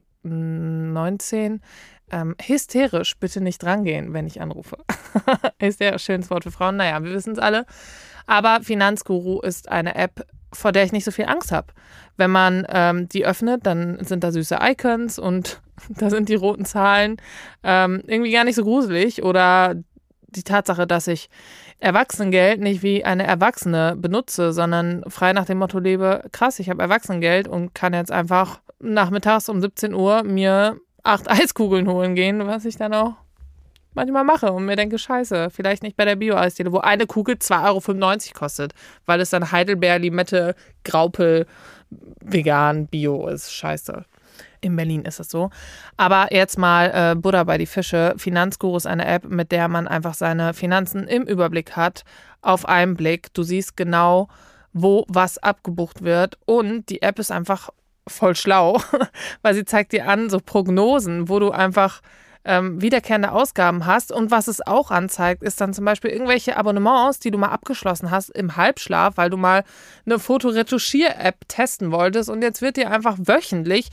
Speaker 4: 2019. Hysterisch, bitte nicht drangehen, wenn ich anrufe. Hysterisch, schönes Wort für Frauen. Naja, wir wissen es alle. Aber Finanzguru ist eine App, vor der ich nicht so viel Angst habe. Wenn man die öffnet, dann sind da süße Icons und da sind die roten Zahlen irgendwie gar nicht so gruselig. Oder die Tatsache, dass ich Erwachsenengeld nicht wie eine Erwachsene benutze, sondern frei nach dem Motto lebe, krass, ich habe Erwachsenengeld und kann jetzt einfach nachmittags um 17 Uhr mir 8 Eiskugeln holen gehen, was ich dann auch manchmal mache und mir denke, scheiße, vielleicht nicht bei der Bio-Eisdiele, wo eine Kugel 2,95 € kostet, weil es dann Heidelbeer, Limette, Graupel, vegan, Bio ist. Scheiße. In Berlin ist es so. Aber jetzt mal Butter bei die Fische. Finanzguru ist eine App, mit der man einfach seine Finanzen im Überblick hat, auf einen Blick. Du siehst genau, wo was abgebucht wird. Und die App ist einfach voll schlau, weil sie zeigt dir an, so Prognosen, wo du einfach wiederkehrende Ausgaben hast. Und was es auch anzeigt, ist dann zum Beispiel irgendwelche Abonnements, die du mal abgeschlossen hast im Halbschlaf, weil du mal eine Fotoretuschier-App testen wolltest und jetzt wird dir einfach wöchentlich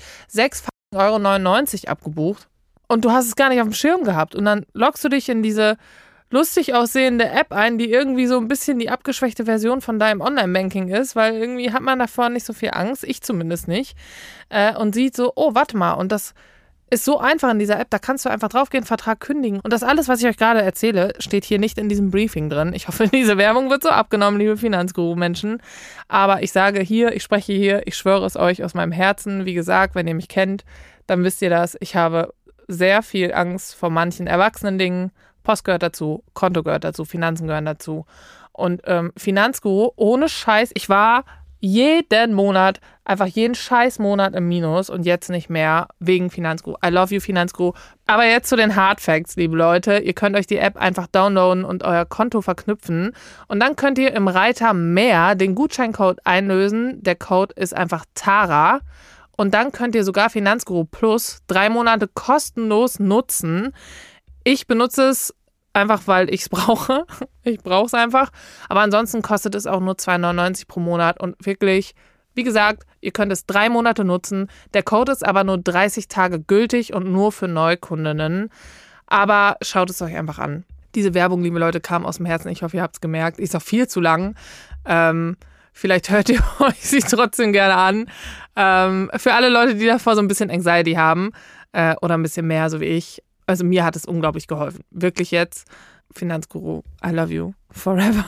Speaker 4: 6,99 € abgebucht und du hast es gar nicht auf dem Schirm gehabt. Und dann loggst du dich in diese lustig aussehende App ein, die irgendwie so ein bisschen die abgeschwächte Version von deinem Online-Banking ist, weil irgendwie hat man davor nicht so viel Angst, ich zumindest nicht, und sieht so, oh, warte mal, und das ist so einfach in dieser App, da kannst du einfach draufgehen, Vertrag kündigen. Und das alles, was ich euch gerade erzähle, steht hier nicht in diesem Briefing drin. Ich hoffe, diese Werbung wird so abgenommen, liebe Finanzguru-Menschen. Aber ich sage hier, ich spreche hier, ich schwöre es euch aus meinem Herzen. Wie gesagt, wenn ihr mich kennt, dann wisst ihr das. Ich habe sehr viel Angst vor manchen Erwachsenen-Dingen. Post gehört dazu, Konto gehört dazu, Finanzen gehören dazu. Und Finanzguru, ohne Scheiß, ich war jeden Monat, einfach jeden Scheißmonat im Minus und jetzt nicht mehr wegen Finanzguru. I love you, Finanzguru. Aber jetzt zu den Hard Facts, liebe Leute. Ihr könnt euch die App einfach downloaden und euer Konto verknüpfen und dann könnt ihr im Reiter mehr den Gutscheincode einlösen. Der Code ist einfach TARA und dann könnt ihr sogar Finanzguru Plus 3 Monate kostenlos nutzen. Ich benutze es einfach, weil ich es brauche. Ich brauche es einfach. Aber ansonsten kostet es auch nur 2,99 € pro Monat. Und wirklich, wie gesagt, ihr könnt es 3 Monate nutzen. Der Code ist aber nur 30 Tage gültig und nur für Neukundinnen. Aber schaut es euch einfach an. Diese Werbung, liebe Leute, kam aus dem Herzen. Ich hoffe, ihr habt es gemerkt. Ist auch viel zu lang. Vielleicht hört ihr euch sie trotzdem gerne an. Für alle Leute, die davor so ein bisschen Anxiety haben oder ein bisschen mehr, so wie ich. Also mir hat es unglaublich geholfen. Wirklich jetzt. Finanzguru, I love you forever.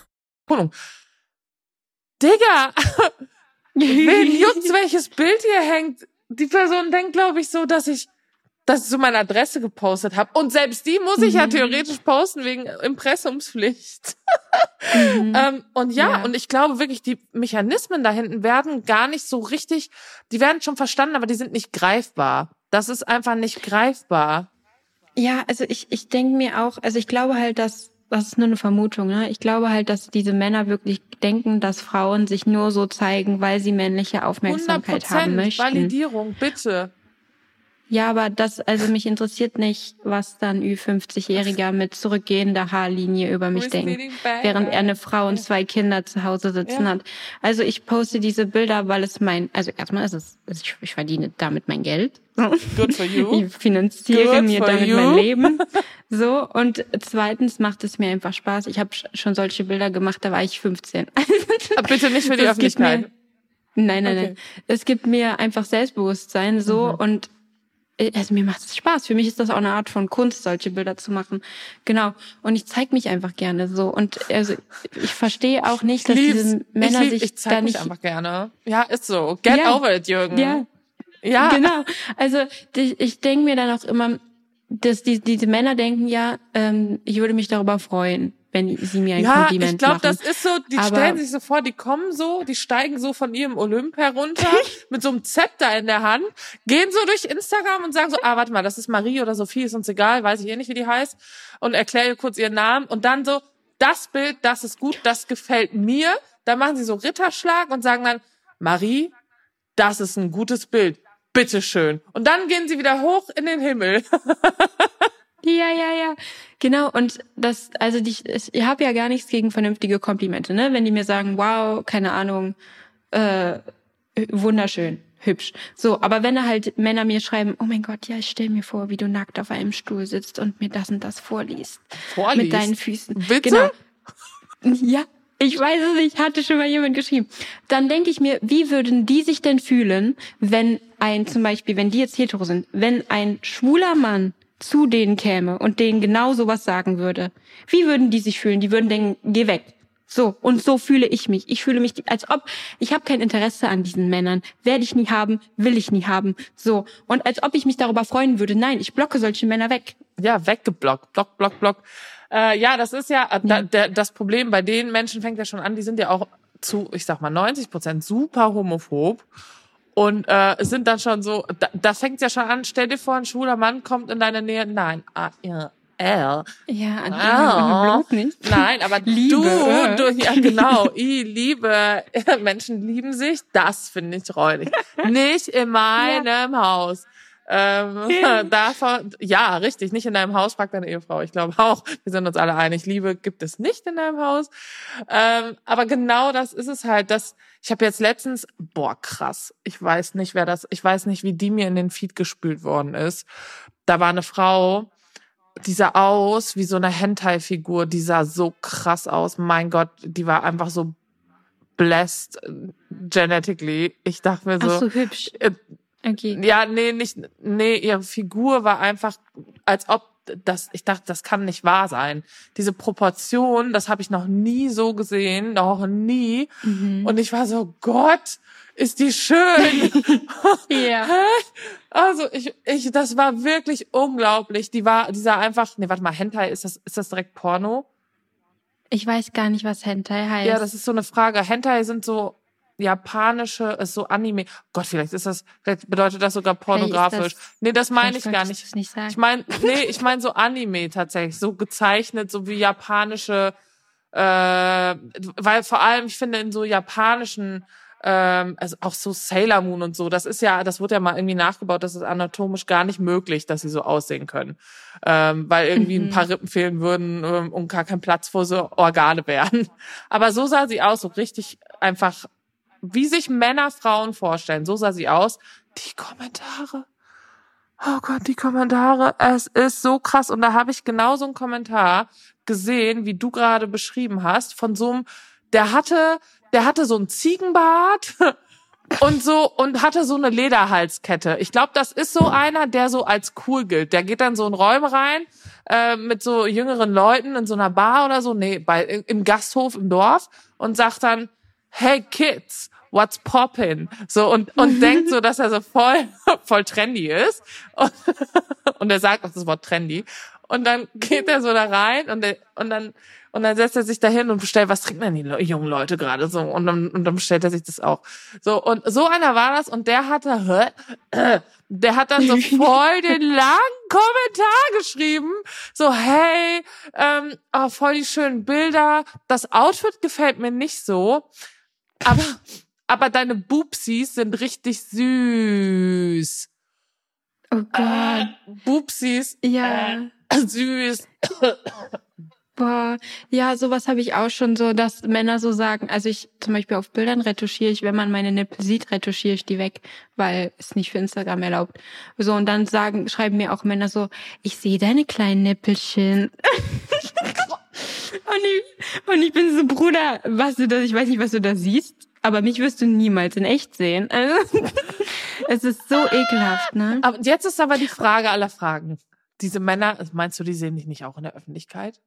Speaker 2: Digga! Wen juckt's, welches Bild hier hängt? Die Person denkt, glaube ich, so, dass ich so meine Adresse gepostet habe. Und selbst die muss ich ja theoretisch posten wegen Impressumspflicht. Und ich glaube wirklich, die Mechanismen da hinten werden gar nicht so richtig, die werden schon verstanden, aber die sind nicht greifbar. Das ist einfach nicht greifbar.
Speaker 3: Ja, also ich denke mir auch, also ich glaube halt, dass das ist nur eine Vermutung, ne? Ich glaube halt, dass diese Männer wirklich denken, dass Frauen sich nur so zeigen, weil sie männliche Aufmerksamkeit haben möchten.
Speaker 2: Validierung, bitte.
Speaker 3: Ja, aber also mich interessiert nicht, was dann Ü50-Jähriger mit zurückgehender Haarlinie über mich denkt, während er eine Frau und 2 Kinder zu Hause sitzen hat. Also ich poste diese Bilder, weil also erstmal ich verdiene damit mein Geld.
Speaker 2: Good for you.
Speaker 3: Ich finanziere mir damit mein Leben. So, und zweitens macht es mir einfach Spaß. Ich habe schon solche Bilder gemacht, da war ich 15.
Speaker 2: Aber bitte nicht für die Öffentlichkeit.
Speaker 3: Nein. Es gibt mir einfach Selbstbewusstsein so und also mir macht es Spaß. Für mich ist das auch eine Art von Kunst, solche Bilder zu machen. Genau. Und ich zeige mich einfach gerne so. Und also ich verstehe auch nicht, dass diese Männer sich
Speaker 2: ich zeig
Speaker 3: da nicht...
Speaker 2: mich einfach gerne. Ja, ist so. Get over it, Jürgen. Ja.
Speaker 3: Genau. Also ich denke mir dann auch immer, dass diese Männer denken, ich würde mich darüber freuen, wenn sie mir ein Kompliment machen. Ja, ich glaube,
Speaker 2: das ist so, die stellen sich so vor, die kommen so, die steigen so von ihrem Olymp herunter mit so einem Zepter in der Hand, gehen so durch Instagram und sagen so, warte mal, das ist Marie oder Sophie, ist uns egal, weiß ich nicht, wie die heißt, und erkläre ihr kurz ihren Namen und dann so, das Bild, das ist gut, das gefällt mir. Dann machen sie so Ritterschlag und sagen dann, Marie, das ist ein gutes Bild, bitteschön. Und dann gehen sie wieder hoch in den Himmel.
Speaker 3: Ja. Genau, und ich habe ja gar nichts gegen vernünftige Komplimente, ne? Wenn die mir sagen, wow, keine Ahnung, wunderschön, hübsch. So, aber wenn halt Männer mir schreiben, oh mein Gott, ja, ich stell mir vor, wie du nackt auf einem Stuhl sitzt und mir das und das vorliest. Mit deinen Füßen.
Speaker 2: Bitte?
Speaker 3: Genau. Ja, ich weiß es nicht, hatte schon mal jemand geschrieben. Dann denke ich mir, wie würden die sich denn fühlen, wenn zum Beispiel, wenn die jetzt hetero sind, wenn ein schwuler Mann zu denen käme und denen genau sowas sagen würde. Wie würden die sich fühlen? Die würden denken, geh weg. So, und so fühle ich mich. Ich fühle mich, als ob, ich habe kein Interesse an diesen Männern. Werde ich nie haben, will ich nie haben. So, und als ob ich mich darüber freuen würde. Nein, ich blocke solche Männer weg.
Speaker 2: Ja, weggeblockt. Block. Ja, das ist ja, das Problem bei den Menschen fängt ja schon an, die sind ja auch zu, ich sag mal, 90% super homophob. Und es sind dann schon so, da fängt's ja schon an, stell dir vor, ein schwuler Mann kommt in deine Nähe. Nein,
Speaker 3: bloß nicht.
Speaker 2: Nein, aber
Speaker 3: Liebe.
Speaker 2: du, ja genau, Liebe, Menschen lieben sich, das finde ich räudig. Nicht in meinem Haus. Davon, ja, richtig, nicht in deinem Haus, fragt deine Ehefrau. Ich glaube auch, wir sind uns alle einig, Liebe gibt es nicht in deinem Haus. Aber genau das ist es halt, ich habe jetzt letztens, krass, ich weiß nicht, wie die mir in den Feed gespült worden ist. Da war eine Frau, die sah aus wie so eine Hentai-Figur, die sah so krass aus, mein Gott, die war einfach so blessed genetically. Ich dachte mir so.
Speaker 3: Ach so, hübsch. Okay.
Speaker 2: Ja, ihre Figur war einfach, als ob ich dachte, das kann nicht wahr sein. Diese Proportion, das habe ich noch nie so gesehen, noch nie. Mhm. Und ich war so, Gott, ist die schön.
Speaker 3: Ja.
Speaker 2: Also das war wirklich unglaublich. Die sah einfach, warte mal, Hentai, ist das direkt Porno?
Speaker 3: Ich weiß gar nicht, was Hentai heißt.
Speaker 2: Ja, das ist so eine Frage. Hentai sind so japanische, ist so Anime. Gott, vielleicht bedeutet das sogar pornografisch. Das meine ich gar nicht. Ich meine so Anime tatsächlich, so gezeichnet, so wie japanische, weil vor allem, ich finde, in so japanischen, also auch so Sailor Moon und so, das wird ja mal irgendwie nachgebaut, das ist anatomisch gar nicht möglich, dass sie so aussehen können. Weil irgendwie ein paar Rippen fehlen würden und gar kein Platz für so Organe wären. Aber so sah sie aus, so richtig einfach, wie sich Männer Frauen vorstellen. So sah sie aus. Die Kommentare. Oh Gott, die Kommentare, es ist so krass. Und da habe ich genau so einen Kommentar gesehen, wie du gerade beschrieben hast, von so einem, der hatte so einen Ziegenbart und hatte so eine Lederhalskette. Ich glaube, das ist so einer, der so als cool gilt. Der geht dann so in Räume rein, mit so jüngeren Leuten in so einer Bar oder so, im Gasthof im Dorf und sagt dann, hey Kids, what's poppin'? So, und denkt so, dass er so voll trendy ist. Und er sagt auch das Wort trendy. Und dann geht er so da rein und dann setzt er sich da hin und bestellt, was trinken denn die jungen Leute gerade so? Und dann bestellt er sich das auch. So, und so einer war das und der hat dann so voll den langen Kommentar geschrieben. So, hey, voll die schönen Bilder. Das Outfit gefällt mir nicht so. Aber deine Bubsis sind richtig süß.
Speaker 3: Oh Gott.
Speaker 2: Bubsis.
Speaker 3: Ja.
Speaker 2: Süß.
Speaker 3: Boah, ja, sowas habe ich auch schon so, dass Männer so sagen, also ich zum Beispiel auf Bildern retuschiere ich, wenn man meine Nippel sieht, retuschiere ich die weg, weil es nicht für Instagram erlaubt. So, und dann schreiben mir auch Männer so, ich sehe deine kleinen Nippelchen. und ich bin so, Bruder, ich weiß nicht, was du da siehst, aber mich wirst du niemals in echt sehen. Also, es ist so ekelhaft, ne?
Speaker 2: Aber jetzt ist aber die Frage aller Fragen. Diese Männer, meinst du, die sehen dich nicht auch in der Öffentlichkeit?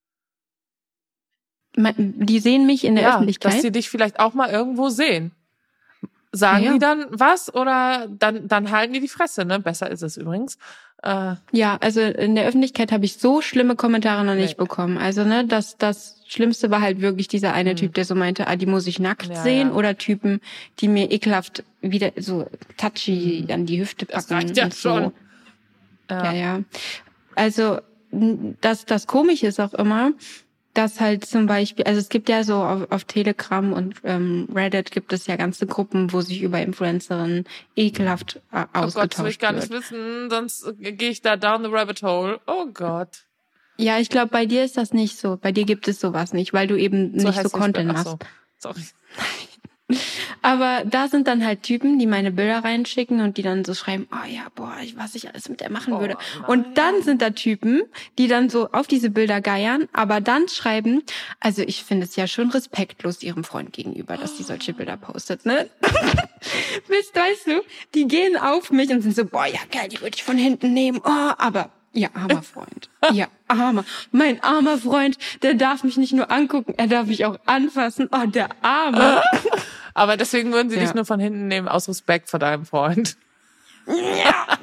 Speaker 3: Die sehen mich in der Öffentlichkeit?
Speaker 2: Dass sie dich vielleicht auch mal irgendwo sehen. Sagen die dann was oder dann halten die Fresse, ne? Besser ist es übrigens.
Speaker 3: Ja, also in der Öffentlichkeit habe ich so schlimme Kommentare noch nicht bekommen. Also, ne, das Schlimmste war halt wirklich dieser eine Typ, der so meinte, die muss ich nackt sehen. Ja. Oder Typen, die mir ekelhaft wieder so touchy an die Hüfte packen.
Speaker 2: Das reicht ja
Speaker 3: und so.
Speaker 2: schon.
Speaker 3: Ja. Also, das Komische ist auch immer, dass halt zum Beispiel, also es gibt ja so auf Telegram und Reddit gibt es ja ganze Gruppen, wo sich über Influencerinnen ekelhaft ausgetauscht wird. Oh Gott, das will
Speaker 2: ich gar nicht wissen, sonst gehe ich da down the rabbit hole. Oh Gott.
Speaker 3: Ja, ich glaube, bei dir ist das nicht so. Bei dir gibt es sowas nicht, weil du eben nicht so Content machst.
Speaker 2: Sorry.
Speaker 3: Aber da sind dann halt Typen, die meine Bilder reinschicken und die dann so schreiben, oh ja, boah, was ich alles mit der machen würde. Nein. Und dann sind da Typen, die dann so auf diese Bilder geiern, aber dann schreiben, also ich finde es ja schon respektlos ihrem Freund gegenüber, dass die solche Bilder postet, ne? Weißt du, die gehen auf mich und sind so, boah, ja geil, die würde ich von hinten nehmen, aber... Ja, armer Freund. Ja, mein armer Freund, der darf mich nicht nur angucken, er darf mich auch anfassen. Oh, der Arme.
Speaker 2: Aber deswegen würden sie dich nur von hinten nehmen, aus Respekt vor deinem Freund.
Speaker 3: Ja.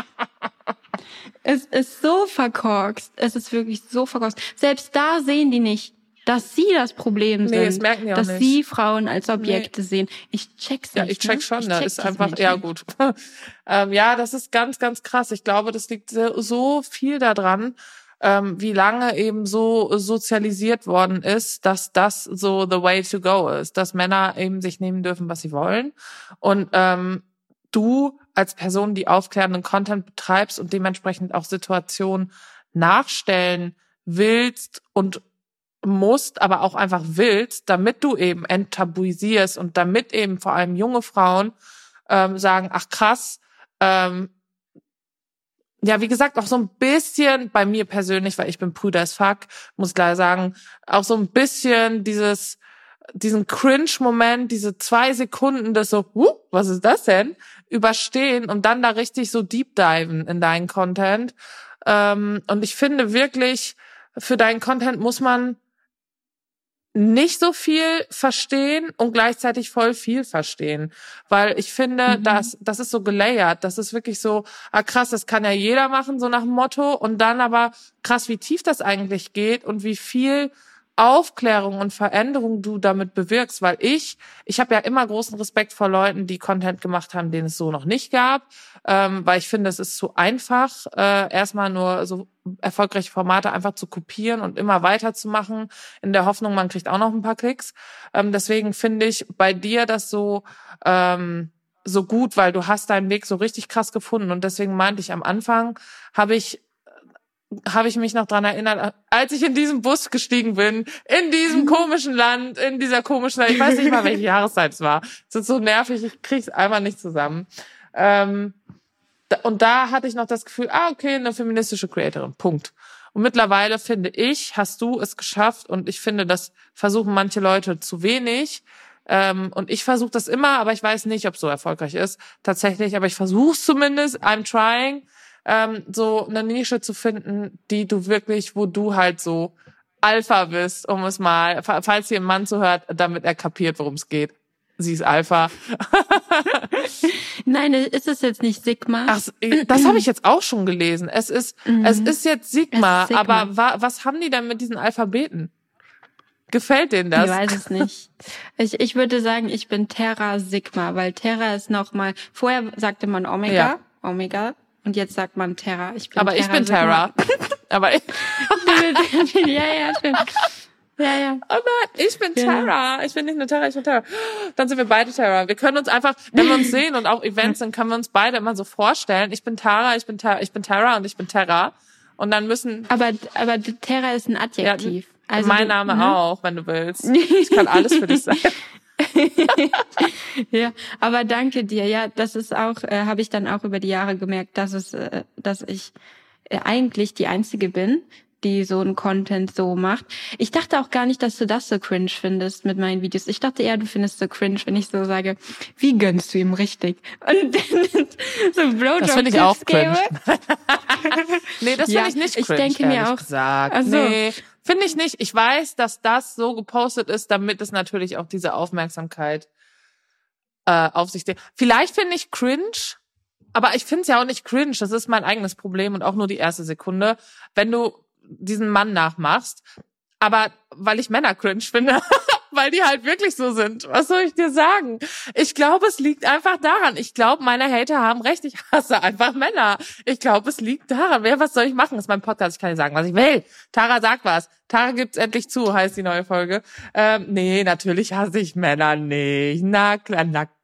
Speaker 3: Es ist so verkorkst. Es ist wirklich so verkorkst. Selbst da sehen die nicht, dass sie das Problem sind.
Speaker 2: Das merken die auch
Speaker 3: dass
Speaker 2: nicht.
Speaker 3: Sie Frauen als Objekte sehen. Ich check's nicht.
Speaker 2: Ja, ich check schon. Das ist einfach, ja gut. Ja, das ist ganz, ganz krass. Ich glaube, das liegt so viel daran, wie lange eben so sozialisiert worden ist, dass das so the way to go ist, dass Männer eben sich nehmen dürfen, was sie wollen. Und du als Person, die aufklärenden Content betreibst und dementsprechend auch Situationen nachstellen willst und musst, aber auch einfach willst, damit du eben enttabuisierst und damit eben vor allem junge Frauen sagen, ach krass, ja, wie gesagt, auch so ein bisschen bei mir persönlich, weil ich bin prüde as fuck, muss ich leider sagen, auch so ein bisschen diesen Cringe-Moment, diese 2 Sekunden des so, was ist das denn? Überstehen und dann da richtig so deep diven in deinen Content. Und ich finde wirklich, für deinen Content muss man nicht so viel verstehen und gleichzeitig voll viel verstehen. Weil ich finde, das ist so gelayert. Das ist wirklich so, krass, das kann ja jeder machen, so nach dem Motto. Und dann aber krass, wie tief das eigentlich geht und wie viel Aufklärung und Veränderung du damit bewirkst, weil ich habe ja immer großen Respekt vor Leuten, die Content gemacht haben, den es so noch nicht gab, weil ich finde, es ist zu einfach, erstmal nur so erfolgreiche Formate einfach zu kopieren und immer weiterzumachen, in der Hoffnung, man kriegt auch noch ein paar Klicks. Deswegen finde ich bei dir das so gut, weil du hast deinen Weg so richtig krass gefunden und deswegen meinte ich am Anfang, habe ich mich noch dran erinnert, als ich in diesem Bus gestiegen bin, in diesem komischen Land, in dieser komischen, ich weiß nicht mal, welche Jahreszeit es war. Es ist so nervig, ich krieg's einfach nicht zusammen. Und da hatte ich noch das Gefühl, okay, eine feministische Creatorin, Punkt. Und mittlerweile finde ich, hast du es geschafft und ich finde, das versuchen manche Leute zu wenig. Und ich versuche das immer, aber ich weiß nicht, ob es so erfolgreich ist. Tatsächlich, aber ich versuche es zumindest, I'm trying, so eine Nische zu finden, die du wirklich, wo du halt so Alpha bist, um es mal, falls hier ein Mann zuhört, damit er kapiert, worum es geht. Sie ist Alpha.
Speaker 3: Nein, ist es jetzt nicht Sigma?
Speaker 2: Ach, das habe ich jetzt auch schon gelesen. Es ist jetzt Sigma,
Speaker 3: Sigma.
Speaker 2: aber was haben die denn mit diesen Alphabeten? Gefällt denen das?
Speaker 3: Ich weiß es nicht. Ich würde sagen, ich bin Terra Sigma, weil Terra ist nochmal, vorher sagte man Omega, und jetzt sagt man Terra. Ich bin
Speaker 2: Terra. Aber ich
Speaker 3: ja, stimmt. Ja.
Speaker 2: Oh nein, ich bin Terra. Ich bin nicht nur Terra, ich bin Terra. Dann sind wir beide Terra. Wir können uns einfach, wenn wir uns sehen und auch Events sind, können wir uns beide immer so vorstellen. Ich bin Tara, ich bin Terra und ich bin Terra. Und dann müssen...
Speaker 3: Aber Terra ist ein Adjektiv.
Speaker 2: Ja,
Speaker 3: also
Speaker 2: mein Name auch, wenn du willst. Ich kann alles für dich sein.
Speaker 3: Ja, aber danke dir. Ja, das ist auch, habe ich dann auch über die Jahre gemerkt, dass ich eigentlich die Einzige bin, die so einen Content so macht. Ich dachte auch gar nicht, dass du das so cringe findest mit meinen Videos. Ich dachte eher, du findest so cringe, wenn ich so sage, wie gönnst du ihm richtig? Und so Blowjob.
Speaker 2: Das finde ich auch cringe. Nee, das finde ich nicht cringe.
Speaker 3: Ich denke mir auch.
Speaker 2: Gesagt.
Speaker 3: Also,
Speaker 2: nee, finde ich nicht. Ich weiß, dass das so gepostet ist, damit es natürlich auch diese Aufmerksamkeit auf sich denkt. Vielleicht finde ich cringe, aber ich finde es ja auch nicht cringe. Das ist mein eigenes Problem und auch nur die erste Sekunde. Wenn du diesen Mann nachmachst, aber weil ich Männer cringe finde, weil die halt wirklich so sind. Was soll ich dir sagen? Ich glaube, es liegt einfach daran. Ich glaube, meine Hater haben recht. Ich hasse einfach Männer. Ich glaube, es liegt daran. Was soll ich machen? Das ist mein Podcast. Ich kann dir sagen, was ich will. Tara sagt was. Tara gibt's endlich zu, heißt die neue Folge. Nee, natürlich hasse ich Männer nicht. Na klar,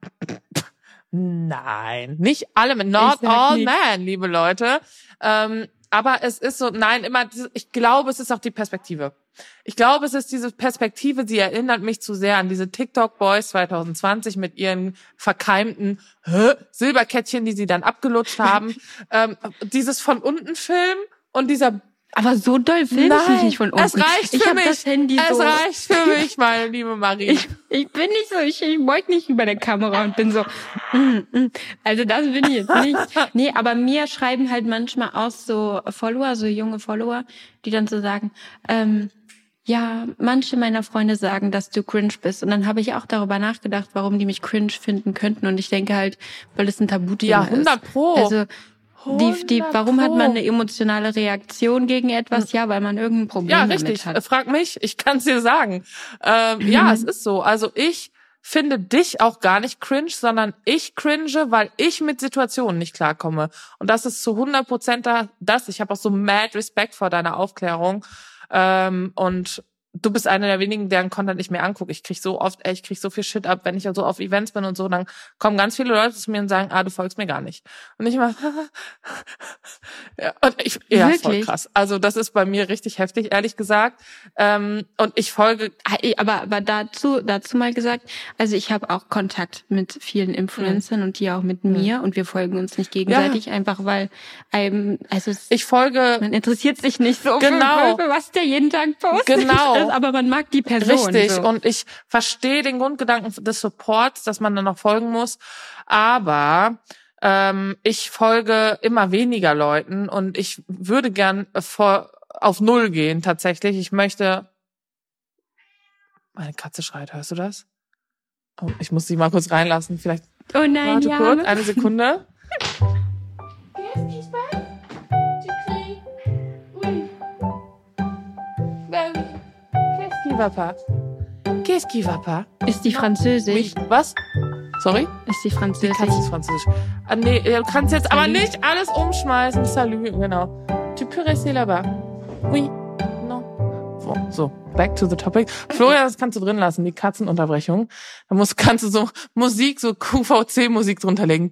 Speaker 2: nein. Nicht alle, not all men, liebe Leute. Aber es ist so, ich glaube, es ist auch die Perspektive. Ich glaube, es ist diese Perspektive, sie erinnert mich zu sehr an diese TikTok-Boys 2020 mit ihren verkeimten Silberkettchen, die sie dann abgelutscht haben. Dieses von unten Filmen und dieser...
Speaker 3: Aber so doll filme ich mich nicht von unten.
Speaker 2: Es reicht für mich.
Speaker 3: Das Handy
Speaker 2: es reicht für mich, meine liebe Marie.
Speaker 3: Ich bin nicht so, ich beug nicht über der Kamera und bin so, Also das bin ich jetzt nicht. Nee, aber mir schreiben halt manchmal auch so Follower, so junge Follower, die dann so sagen, ja, manche meiner Freunde sagen, dass du cringe bist. Und dann habe ich auch darüber nachgedacht, warum die mich cringe finden könnten. Und ich denke halt, weil es ein Tabuthema ist.
Speaker 2: Ja, 100%.
Speaker 3: Also warum hat man eine emotionale Reaktion gegen etwas? Ja, weil man irgendein Problem damit hat.
Speaker 2: Frag mich, ich kann's dir sagen. Ja, es ist so. Also ich finde dich auch gar nicht cringe, sondern ich cringe, weil ich mit Situationen nicht klarkomme. Und das ist zu 100% das. Ich habe auch so mad Respekt vor deiner Aufklärung. Und du bist einer der wenigen, deren Content ich mir angucke. Ich krieg so viel Shit ab, wenn ich so auf Events bin und so, dann kommen ganz viele Leute zu mir und sagen, du folgst mir gar nicht. Und ich immer, voll krass. Also das ist bei mir richtig heftig, ehrlich gesagt. Und ich folge.
Speaker 3: Aber dazu mal gesagt, also ich habe auch Kontakt mit vielen Influencern und die auch mit mir und wir folgen uns nicht gegenseitig, einfach weil man interessiert sich nicht so für was der jeden Tag postet.
Speaker 2: Genau.
Speaker 3: Aber man mag die Person.
Speaker 2: Richtig,
Speaker 3: so.
Speaker 2: und ich verstehe den Grundgedanken des Supports, dass man dann noch folgen muss, aber ich folge immer weniger Leuten und ich würde gern auf 0 gehen tatsächlich. Ich möchte... Meine Katze schreit, hörst du das? Oh, ich muss sie mal kurz reinlassen, vielleicht...
Speaker 3: Oh nein,
Speaker 2: warte kurz, eine Sekunde. Qu'est-ce qui va pas?
Speaker 3: Ist die Französisch?
Speaker 2: Was? Sorry?
Speaker 3: Ist die Französisch?
Speaker 2: Die Katze ist Französisch. Nee, du kannst jetzt aber nicht alles umschmeißen. Salut, genau. Tu peux rester là-bas. Oui. Non. So, back to the topic. Florian, das kannst du drin lassen, die Katzenunterbrechung. Da kannst du so Musik, so QVC-Musik drunter legen.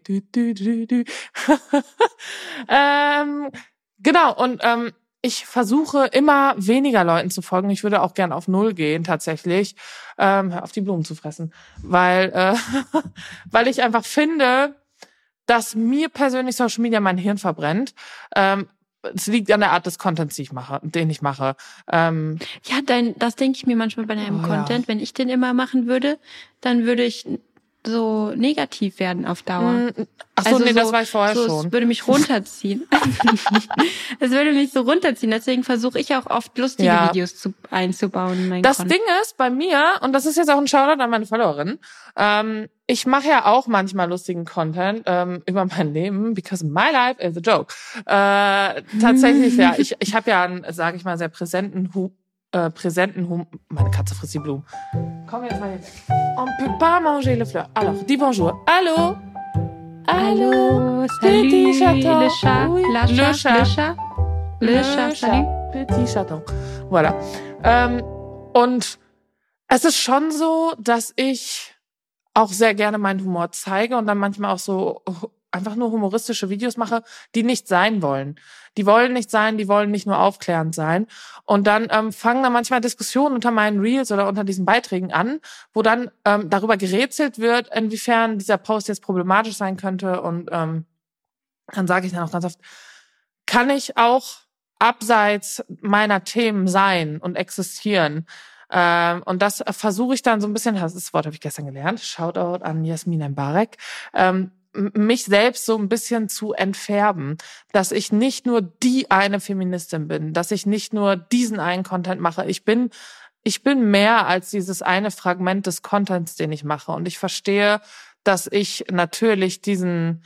Speaker 2: Genau, und ich versuche immer weniger Leuten zu folgen. Ich würde auch gern auf 0 gehen, tatsächlich. Hör auf die Blumen zu fressen. Weil ich einfach finde, dass mir persönlich Social Media mein Hirn verbrennt. Es liegt an der Art des Contents, den ich mache.
Speaker 3: Das denke ich mir manchmal bei einem Content. Wenn ich den immer machen würde, dann würde ich so negativ werden auf Dauer.
Speaker 2: Ach so, nee, das war ich vorher schon.
Speaker 3: Es würde mich runterziehen. Es würde mich so runterziehen. Deswegen versuche ich auch oft lustige Videos einzubauen in meinen Content.
Speaker 2: Das Ding ist bei mir, und das ist jetzt auch ein Shoutout an meine Followerin, ich mache ja auch manchmal lustigen Content über mein Leben, because my life is a joke. Tatsächlich, ja, ich habe ja einen, sage ich mal, sehr präsenten meine Katze frisst die Blumen. Komm jetzt mal hin. On peut pas manger les fleurs. Alors, dis bonjour. Allô?
Speaker 3: Allô? Salut,
Speaker 2: Petit chaton.
Speaker 3: le chat.
Speaker 2: Oui.
Speaker 3: Le chat, salut.
Speaker 2: Petit chaton. Voilà. Und es ist schon so, dass ich auch sehr gerne meinen Humor zeige und dann manchmal auch so einfach nur humoristische Videos mache, die nicht sein wollen. Die wollen nicht sein, die wollen nicht nur aufklärend sein. Und dann fangen da manchmal Diskussionen unter meinen Reels oder unter diesen Beiträgen an, wo dann darüber gerätselt wird, inwiefern dieser Post jetzt problematisch sein könnte. Und dann sage ich dann auch ganz oft, kann ich auch abseits meiner Themen sein und existieren? Und das versuche ich dann so ein bisschen, das Wort habe ich gestern gelernt, Shoutout an Jasmin Mbarek, mich selbst so ein bisschen zu entfärben, dass ich nicht nur die eine Feministin bin, dass ich nicht nur diesen einen Content mache. Ich bin mehr als dieses eine Fragment des Contents, den ich mache. Und ich verstehe, dass ich natürlich diesen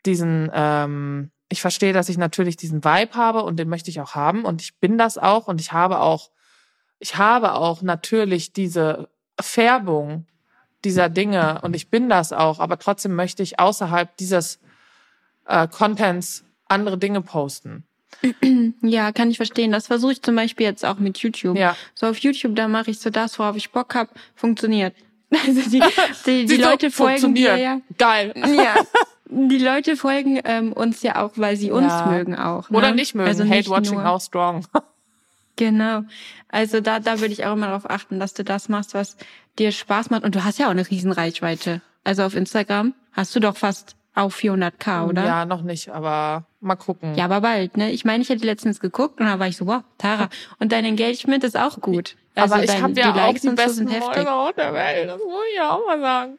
Speaker 2: Vibe habe und den möchte ich auch haben und ich bin das auch und ich habe auch natürlich diese Färbung dieser Dinge und ich bin das auch, aber trotzdem möchte ich außerhalb dieses Contents andere Dinge posten.
Speaker 3: Ja, kann ich verstehen. Das versuche ich zum Beispiel jetzt auch mit YouTube.
Speaker 2: Ja.
Speaker 3: So auf YouTube, da mache ich so das, worauf ich Bock habe, funktioniert. Also die Leute folgen dir ja.
Speaker 2: Geil.
Speaker 3: Ja. Die Leute folgen uns ja auch, weil sie uns mögen auch. Ne?
Speaker 2: Oder nicht mögen.
Speaker 3: Also
Speaker 2: Hate watching how strong.
Speaker 3: Genau. Also da würde ich auch immer darauf achten, dass du das machst, was dir Spaß macht. Und du hast ja auch eine Riesenreichweite. Also auf Instagram hast du doch fast auch 400.000, oder?
Speaker 2: Ja, noch nicht, aber mal gucken.
Speaker 3: Ja, aber bald, ne? Ich meine, ich hätte letztens geguckt und da war ich so, wow, Tara. Und dein Engagement ist auch gut. Also
Speaker 2: aber ich habe ja auch die besten
Speaker 3: so
Speaker 2: Follower der Welt. Das muss ich ja auch mal sagen.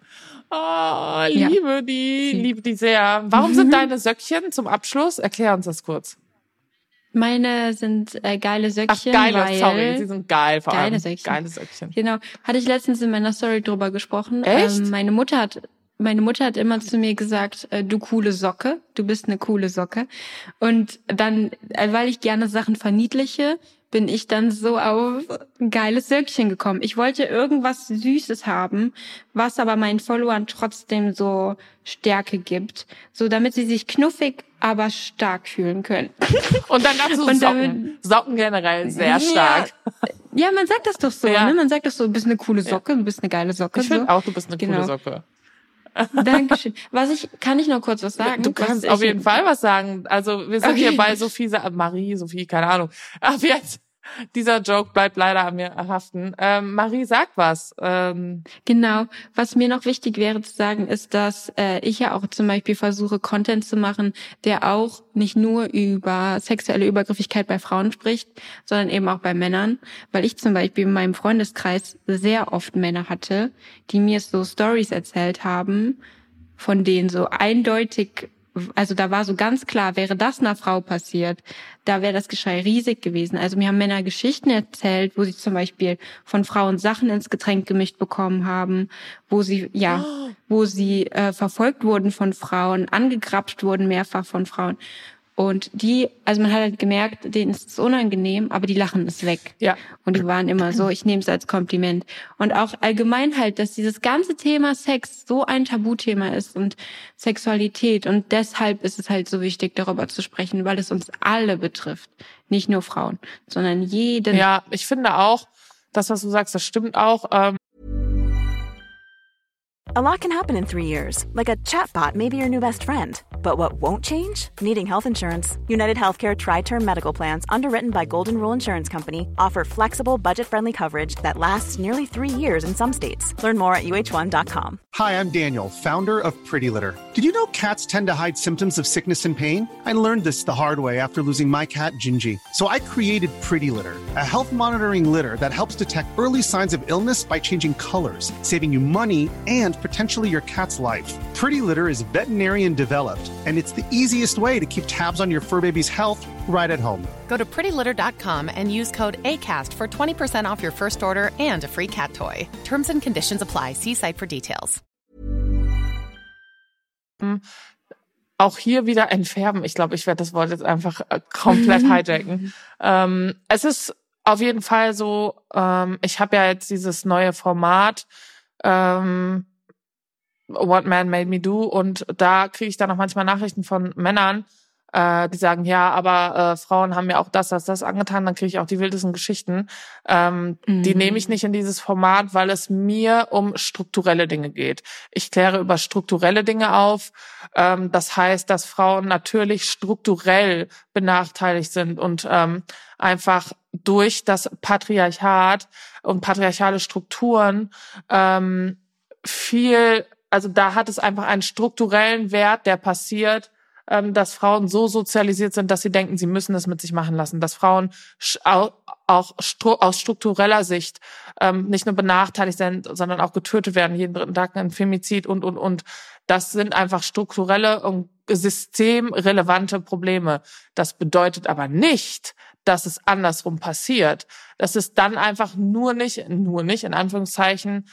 Speaker 2: Liebe die sehr. Warum sind deine Söckchen zum Abschluss? Erklär uns das kurz.
Speaker 3: Meine sind geile Söckchen.
Speaker 2: Ach, geile, sorry, sie sind geil vor allem.
Speaker 3: Geile Söckchen. Genau. Hatte ich letztens in meiner Story drüber gesprochen.
Speaker 2: Echt?
Speaker 3: Meine Mutter hat immer zu mir gesagt, du coole Socke, du bist eine coole Socke. Und dann, weil ich gerne Sachen verniedliche, bin ich dann so auf ein geiles Söckchen gekommen. Ich wollte irgendwas Süßes haben, was aber meinen Followern trotzdem so Stärke gibt, so damit sie sich knuffig, aber stark fühlen können.
Speaker 2: Und dann dazu Socken. Socken generell sehr stark.
Speaker 3: Ja, man sagt das doch so, ne? Man sagt das so, du bist eine coole Socke, du bist eine geile Socke.
Speaker 2: Ich finde auch, du bist eine coole Socke.
Speaker 3: Dankeschön. Kann ich noch kurz was sagen?
Speaker 2: Du kannst auf jeden Fall was sagen. Also wir sind hier bei Sophie, keine Ahnung. Ach, jetzt, dieser Joke bleibt leider an mir haften. Marie, sag was.
Speaker 3: Genau. Was mir noch wichtig wäre zu sagen, ist, dass ich ja auch zum Beispiel versuche, Content zu machen, der auch nicht nur über sexuelle Übergriffigkeit bei Frauen spricht, sondern eben auch bei Männern. Weil ich zum Beispiel in meinem Freundeskreis sehr oft Männer hatte, die mir so Stories erzählt haben, von denen so eindeutig, also da war so ganz klar, wäre das einer Frau passiert, da wäre das Geschrei riesig gewesen. Also mir haben Männer Geschichten erzählt, wo sie zum Beispiel von Frauen Sachen ins Getränk gemischt bekommen haben, wo sie verfolgt wurden von Frauen, angegrapscht wurden mehrfach von Frauen. Und also man hat halt gemerkt, denen ist es unangenehm, aber die lachen es weg.
Speaker 2: Ja.
Speaker 3: Und die waren immer so, ich nehme es als Kompliment. Und auch allgemein halt, dass dieses ganze Thema Sex so ein Tabuthema ist und Sexualität. Und deshalb ist es halt so wichtig, darüber zu sprechen, weil es uns alle betrifft. Nicht nur Frauen, sondern jeden.
Speaker 2: Ja, ich finde auch, das, was du sagst, das stimmt auch.
Speaker 5: A lot can happen in 3 years, like a chatbot may be your new best friend. But what won't change? Needing health insurance. United Healthcare Tri-Term Medical Plans, underwritten by Golden Rule Insurance Company, offer flexible, budget-friendly coverage that lasts nearly 3 years in some states. Learn more at uh1.com.
Speaker 6: Hi, I'm Daniel, founder of Pretty Litter. Did you know cats tend to hide symptoms of sickness and pain? I learned this the hard way after losing my cat, Gingy. So I created Pretty Litter, a health monitoring litter that helps detect early signs of illness by changing colors, saving you money and potentially your cat's life. Pretty Litter is veterinarian developed, and it's the easiest way to keep tabs on your fur baby's health right at home.
Speaker 7: Go to prettylitter.com and use code ACAST for 20% off your first order and a free cat toy. Terms and conditions apply. See site for details.
Speaker 2: Auch hier wieder entfärben. Ich glaube, ich werde das Wort jetzt einfach komplett hijacken. Es ist auf jeden Fall so, ich habe ja jetzt dieses neue Format What Man Made Me Do, und da kriege ich dann auch manchmal Nachrichten von Männern, die sagen, ja, aber Frauen haben mir auch das angetan, dann kriege ich auch die wildesten Geschichten. Die nehme ich nicht in dieses Format, weil es mir um strukturelle Dinge geht. Ich kläre über strukturelle Dinge auf. Das heißt, dass Frauen natürlich strukturell benachteiligt sind und einfach durch das Patriarchat und patriarchale Strukturen also da hat es einfach einen strukturellen Wert, der passiert, dass Frauen so sozialisiert sind, dass sie denken, sie müssen es mit sich machen lassen. Dass Frauen auch aus struktureller Sicht nicht nur benachteiligt sind, sondern auch getötet werden, jeden dritten Tag ein Femizid und. Das sind einfach strukturelle und systemrelevante Probleme. Das bedeutet aber nicht, dass es andersrum passiert. Das ist dann einfach nur nicht, in Anführungszeichen,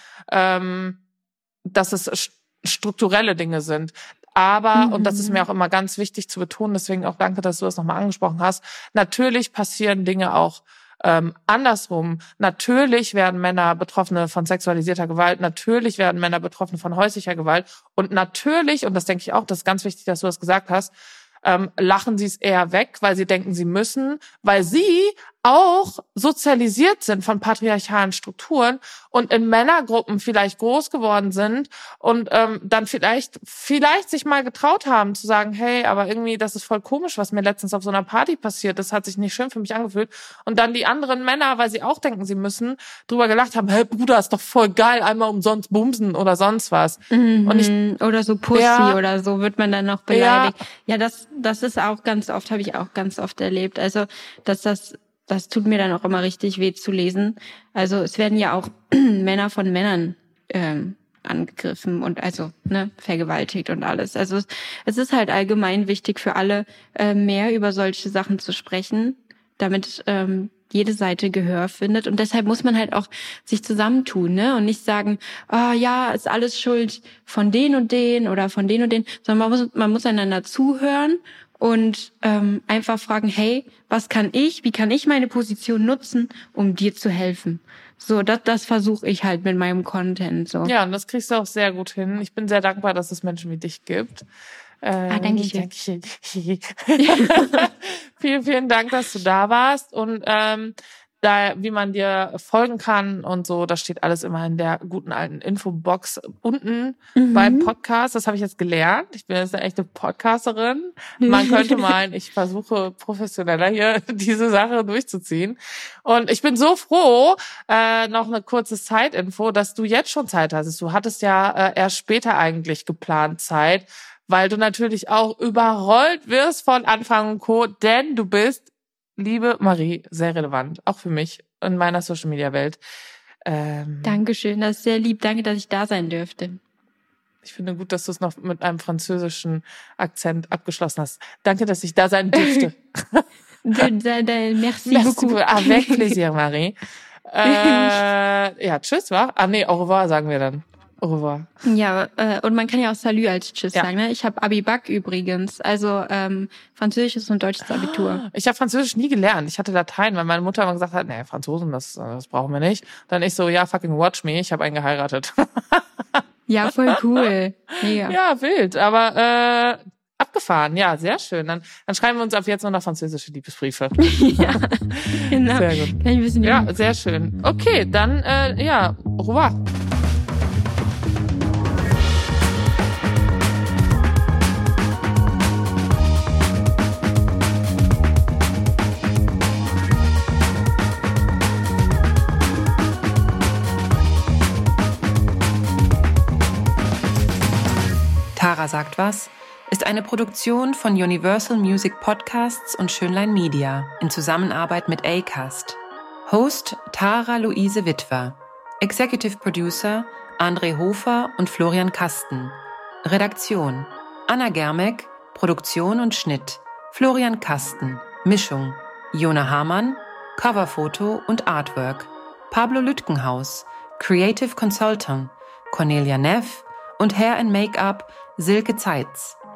Speaker 2: dass es strukturelle Dinge sind. Aber, und das ist mir auch immer ganz wichtig zu betonen, deswegen auch danke, dass du das nochmal angesprochen hast, natürlich passieren Dinge auch andersrum. Natürlich werden Männer Betroffene von sexualisierter Gewalt, natürlich werden Männer Betroffene von häuslicher Gewalt und natürlich, und das denke ich auch, das ist ganz wichtig, dass du das gesagt hast, lachen sie es eher weg, weil sie denken, sie müssen, weil sie auch sozialisiert sind von patriarchalen Strukturen und in Männergruppen vielleicht groß geworden sind und dann vielleicht sich mal getraut haben zu sagen, hey, aber irgendwie, das ist voll komisch, was mir letztens auf so einer Party passiert, das hat sich nicht schön für mich angefühlt, und dann die anderen Männer, weil sie auch denken, sie müssen, drüber gelacht haben, hey Bruder, ist doch voll geil, einmal umsonst bumsen oder sonst was. Und
Speaker 3: oder so Pussy oder so wird man dann noch beleidigt. Ja, das ist auch ganz oft, habe ich auch ganz oft erlebt. Also, dass das tut mir dann auch immer richtig weh zu lesen. Also es werden ja auch Männer von Männern angegriffen und vergewaltigt und alles. Also es ist halt allgemein wichtig für alle, mehr über solche Sachen zu sprechen, damit jede Seite Gehör findet. Und deshalb muss man halt auch sich zusammentun, ne? Und nicht sagen, ist alles Schuld von den und den oder von den und den, sondern man muss einander zuhören und einfach fragen, hey, wie kann ich meine Position nutzen, um dir zu helfen? So, das versuche ich halt mit meinem Content so.
Speaker 2: Ja, und das kriegst du auch sehr gut hin. Ich bin sehr dankbar, dass es Menschen wie dich gibt.
Speaker 3: Dankeschön.
Speaker 2: Vielen, vielen Dank, dass du da warst. Und da, wie man dir folgen kann und so, das steht alles immer in der guten alten Infobox unten beim Podcast. Das habe ich jetzt gelernt. Ich bin jetzt eine echte Podcasterin. Man könnte meinen, ich versuche professioneller hier diese Sache durchzuziehen. Und ich bin so froh, noch eine kurze Zeitinfo, dass du jetzt schon Zeit hast. Du hattest ja erst später eigentlich geplant Zeit, weil du natürlich auch überrollt wirst von Anfang und Co., denn du bist, liebe Marie, sehr relevant, auch für mich in meiner Social-Media-Welt.
Speaker 3: Dankeschön, das ist sehr lieb. Danke, dass ich da sein dürfte.
Speaker 2: Ich finde gut, dass du es noch mit einem französischen Akzent abgeschlossen hast. Danke, dass ich da sein dürfte.
Speaker 3: Merci beaucoup.
Speaker 2: Avec plaisir, Marie. Tschüss, wa? Au revoir sagen wir dann. Au revoir.
Speaker 3: Ja, und man kann ja auch Salut als Tschüss sagen, ne? Ich habe Abi-Bac übrigens, also französisches und deutsches Abitur.
Speaker 2: Ich habe Französisch nie gelernt. Ich hatte Latein, weil meine Mutter immer gesagt hat, nee, Franzosen, das brauchen wir nicht. Dann ich so, ja, fucking watch me, ich habe einen geheiratet.
Speaker 3: Ja, voll cool. Mega.
Speaker 2: Ja, wild, aber abgefahren. Ja, sehr schön. Dann schreiben wir uns ab jetzt nur noch französische Liebesbriefe.
Speaker 3: Ja, genau.
Speaker 2: Sehr gut.
Speaker 3: Kann ich ein bisschen
Speaker 2: ja, sehr schön. Okay, dann, au revoir.
Speaker 1: Tara sagt was ist eine Produktion von Universal Music Podcasts und Schönlein Media in Zusammenarbeit mit Acast. Host Tara Luise Witwer. Executive Producer André Hofer und Florian Kasten. Redaktion Anna Germeck. Produktion und Schnitt Florian Kasten. Mischung Jona Hamann. Coverfoto und Artwork Pablo Lütgenhaus. Creative Consultant Cornelia Neff und Hair and Make-up Silke Zeitz.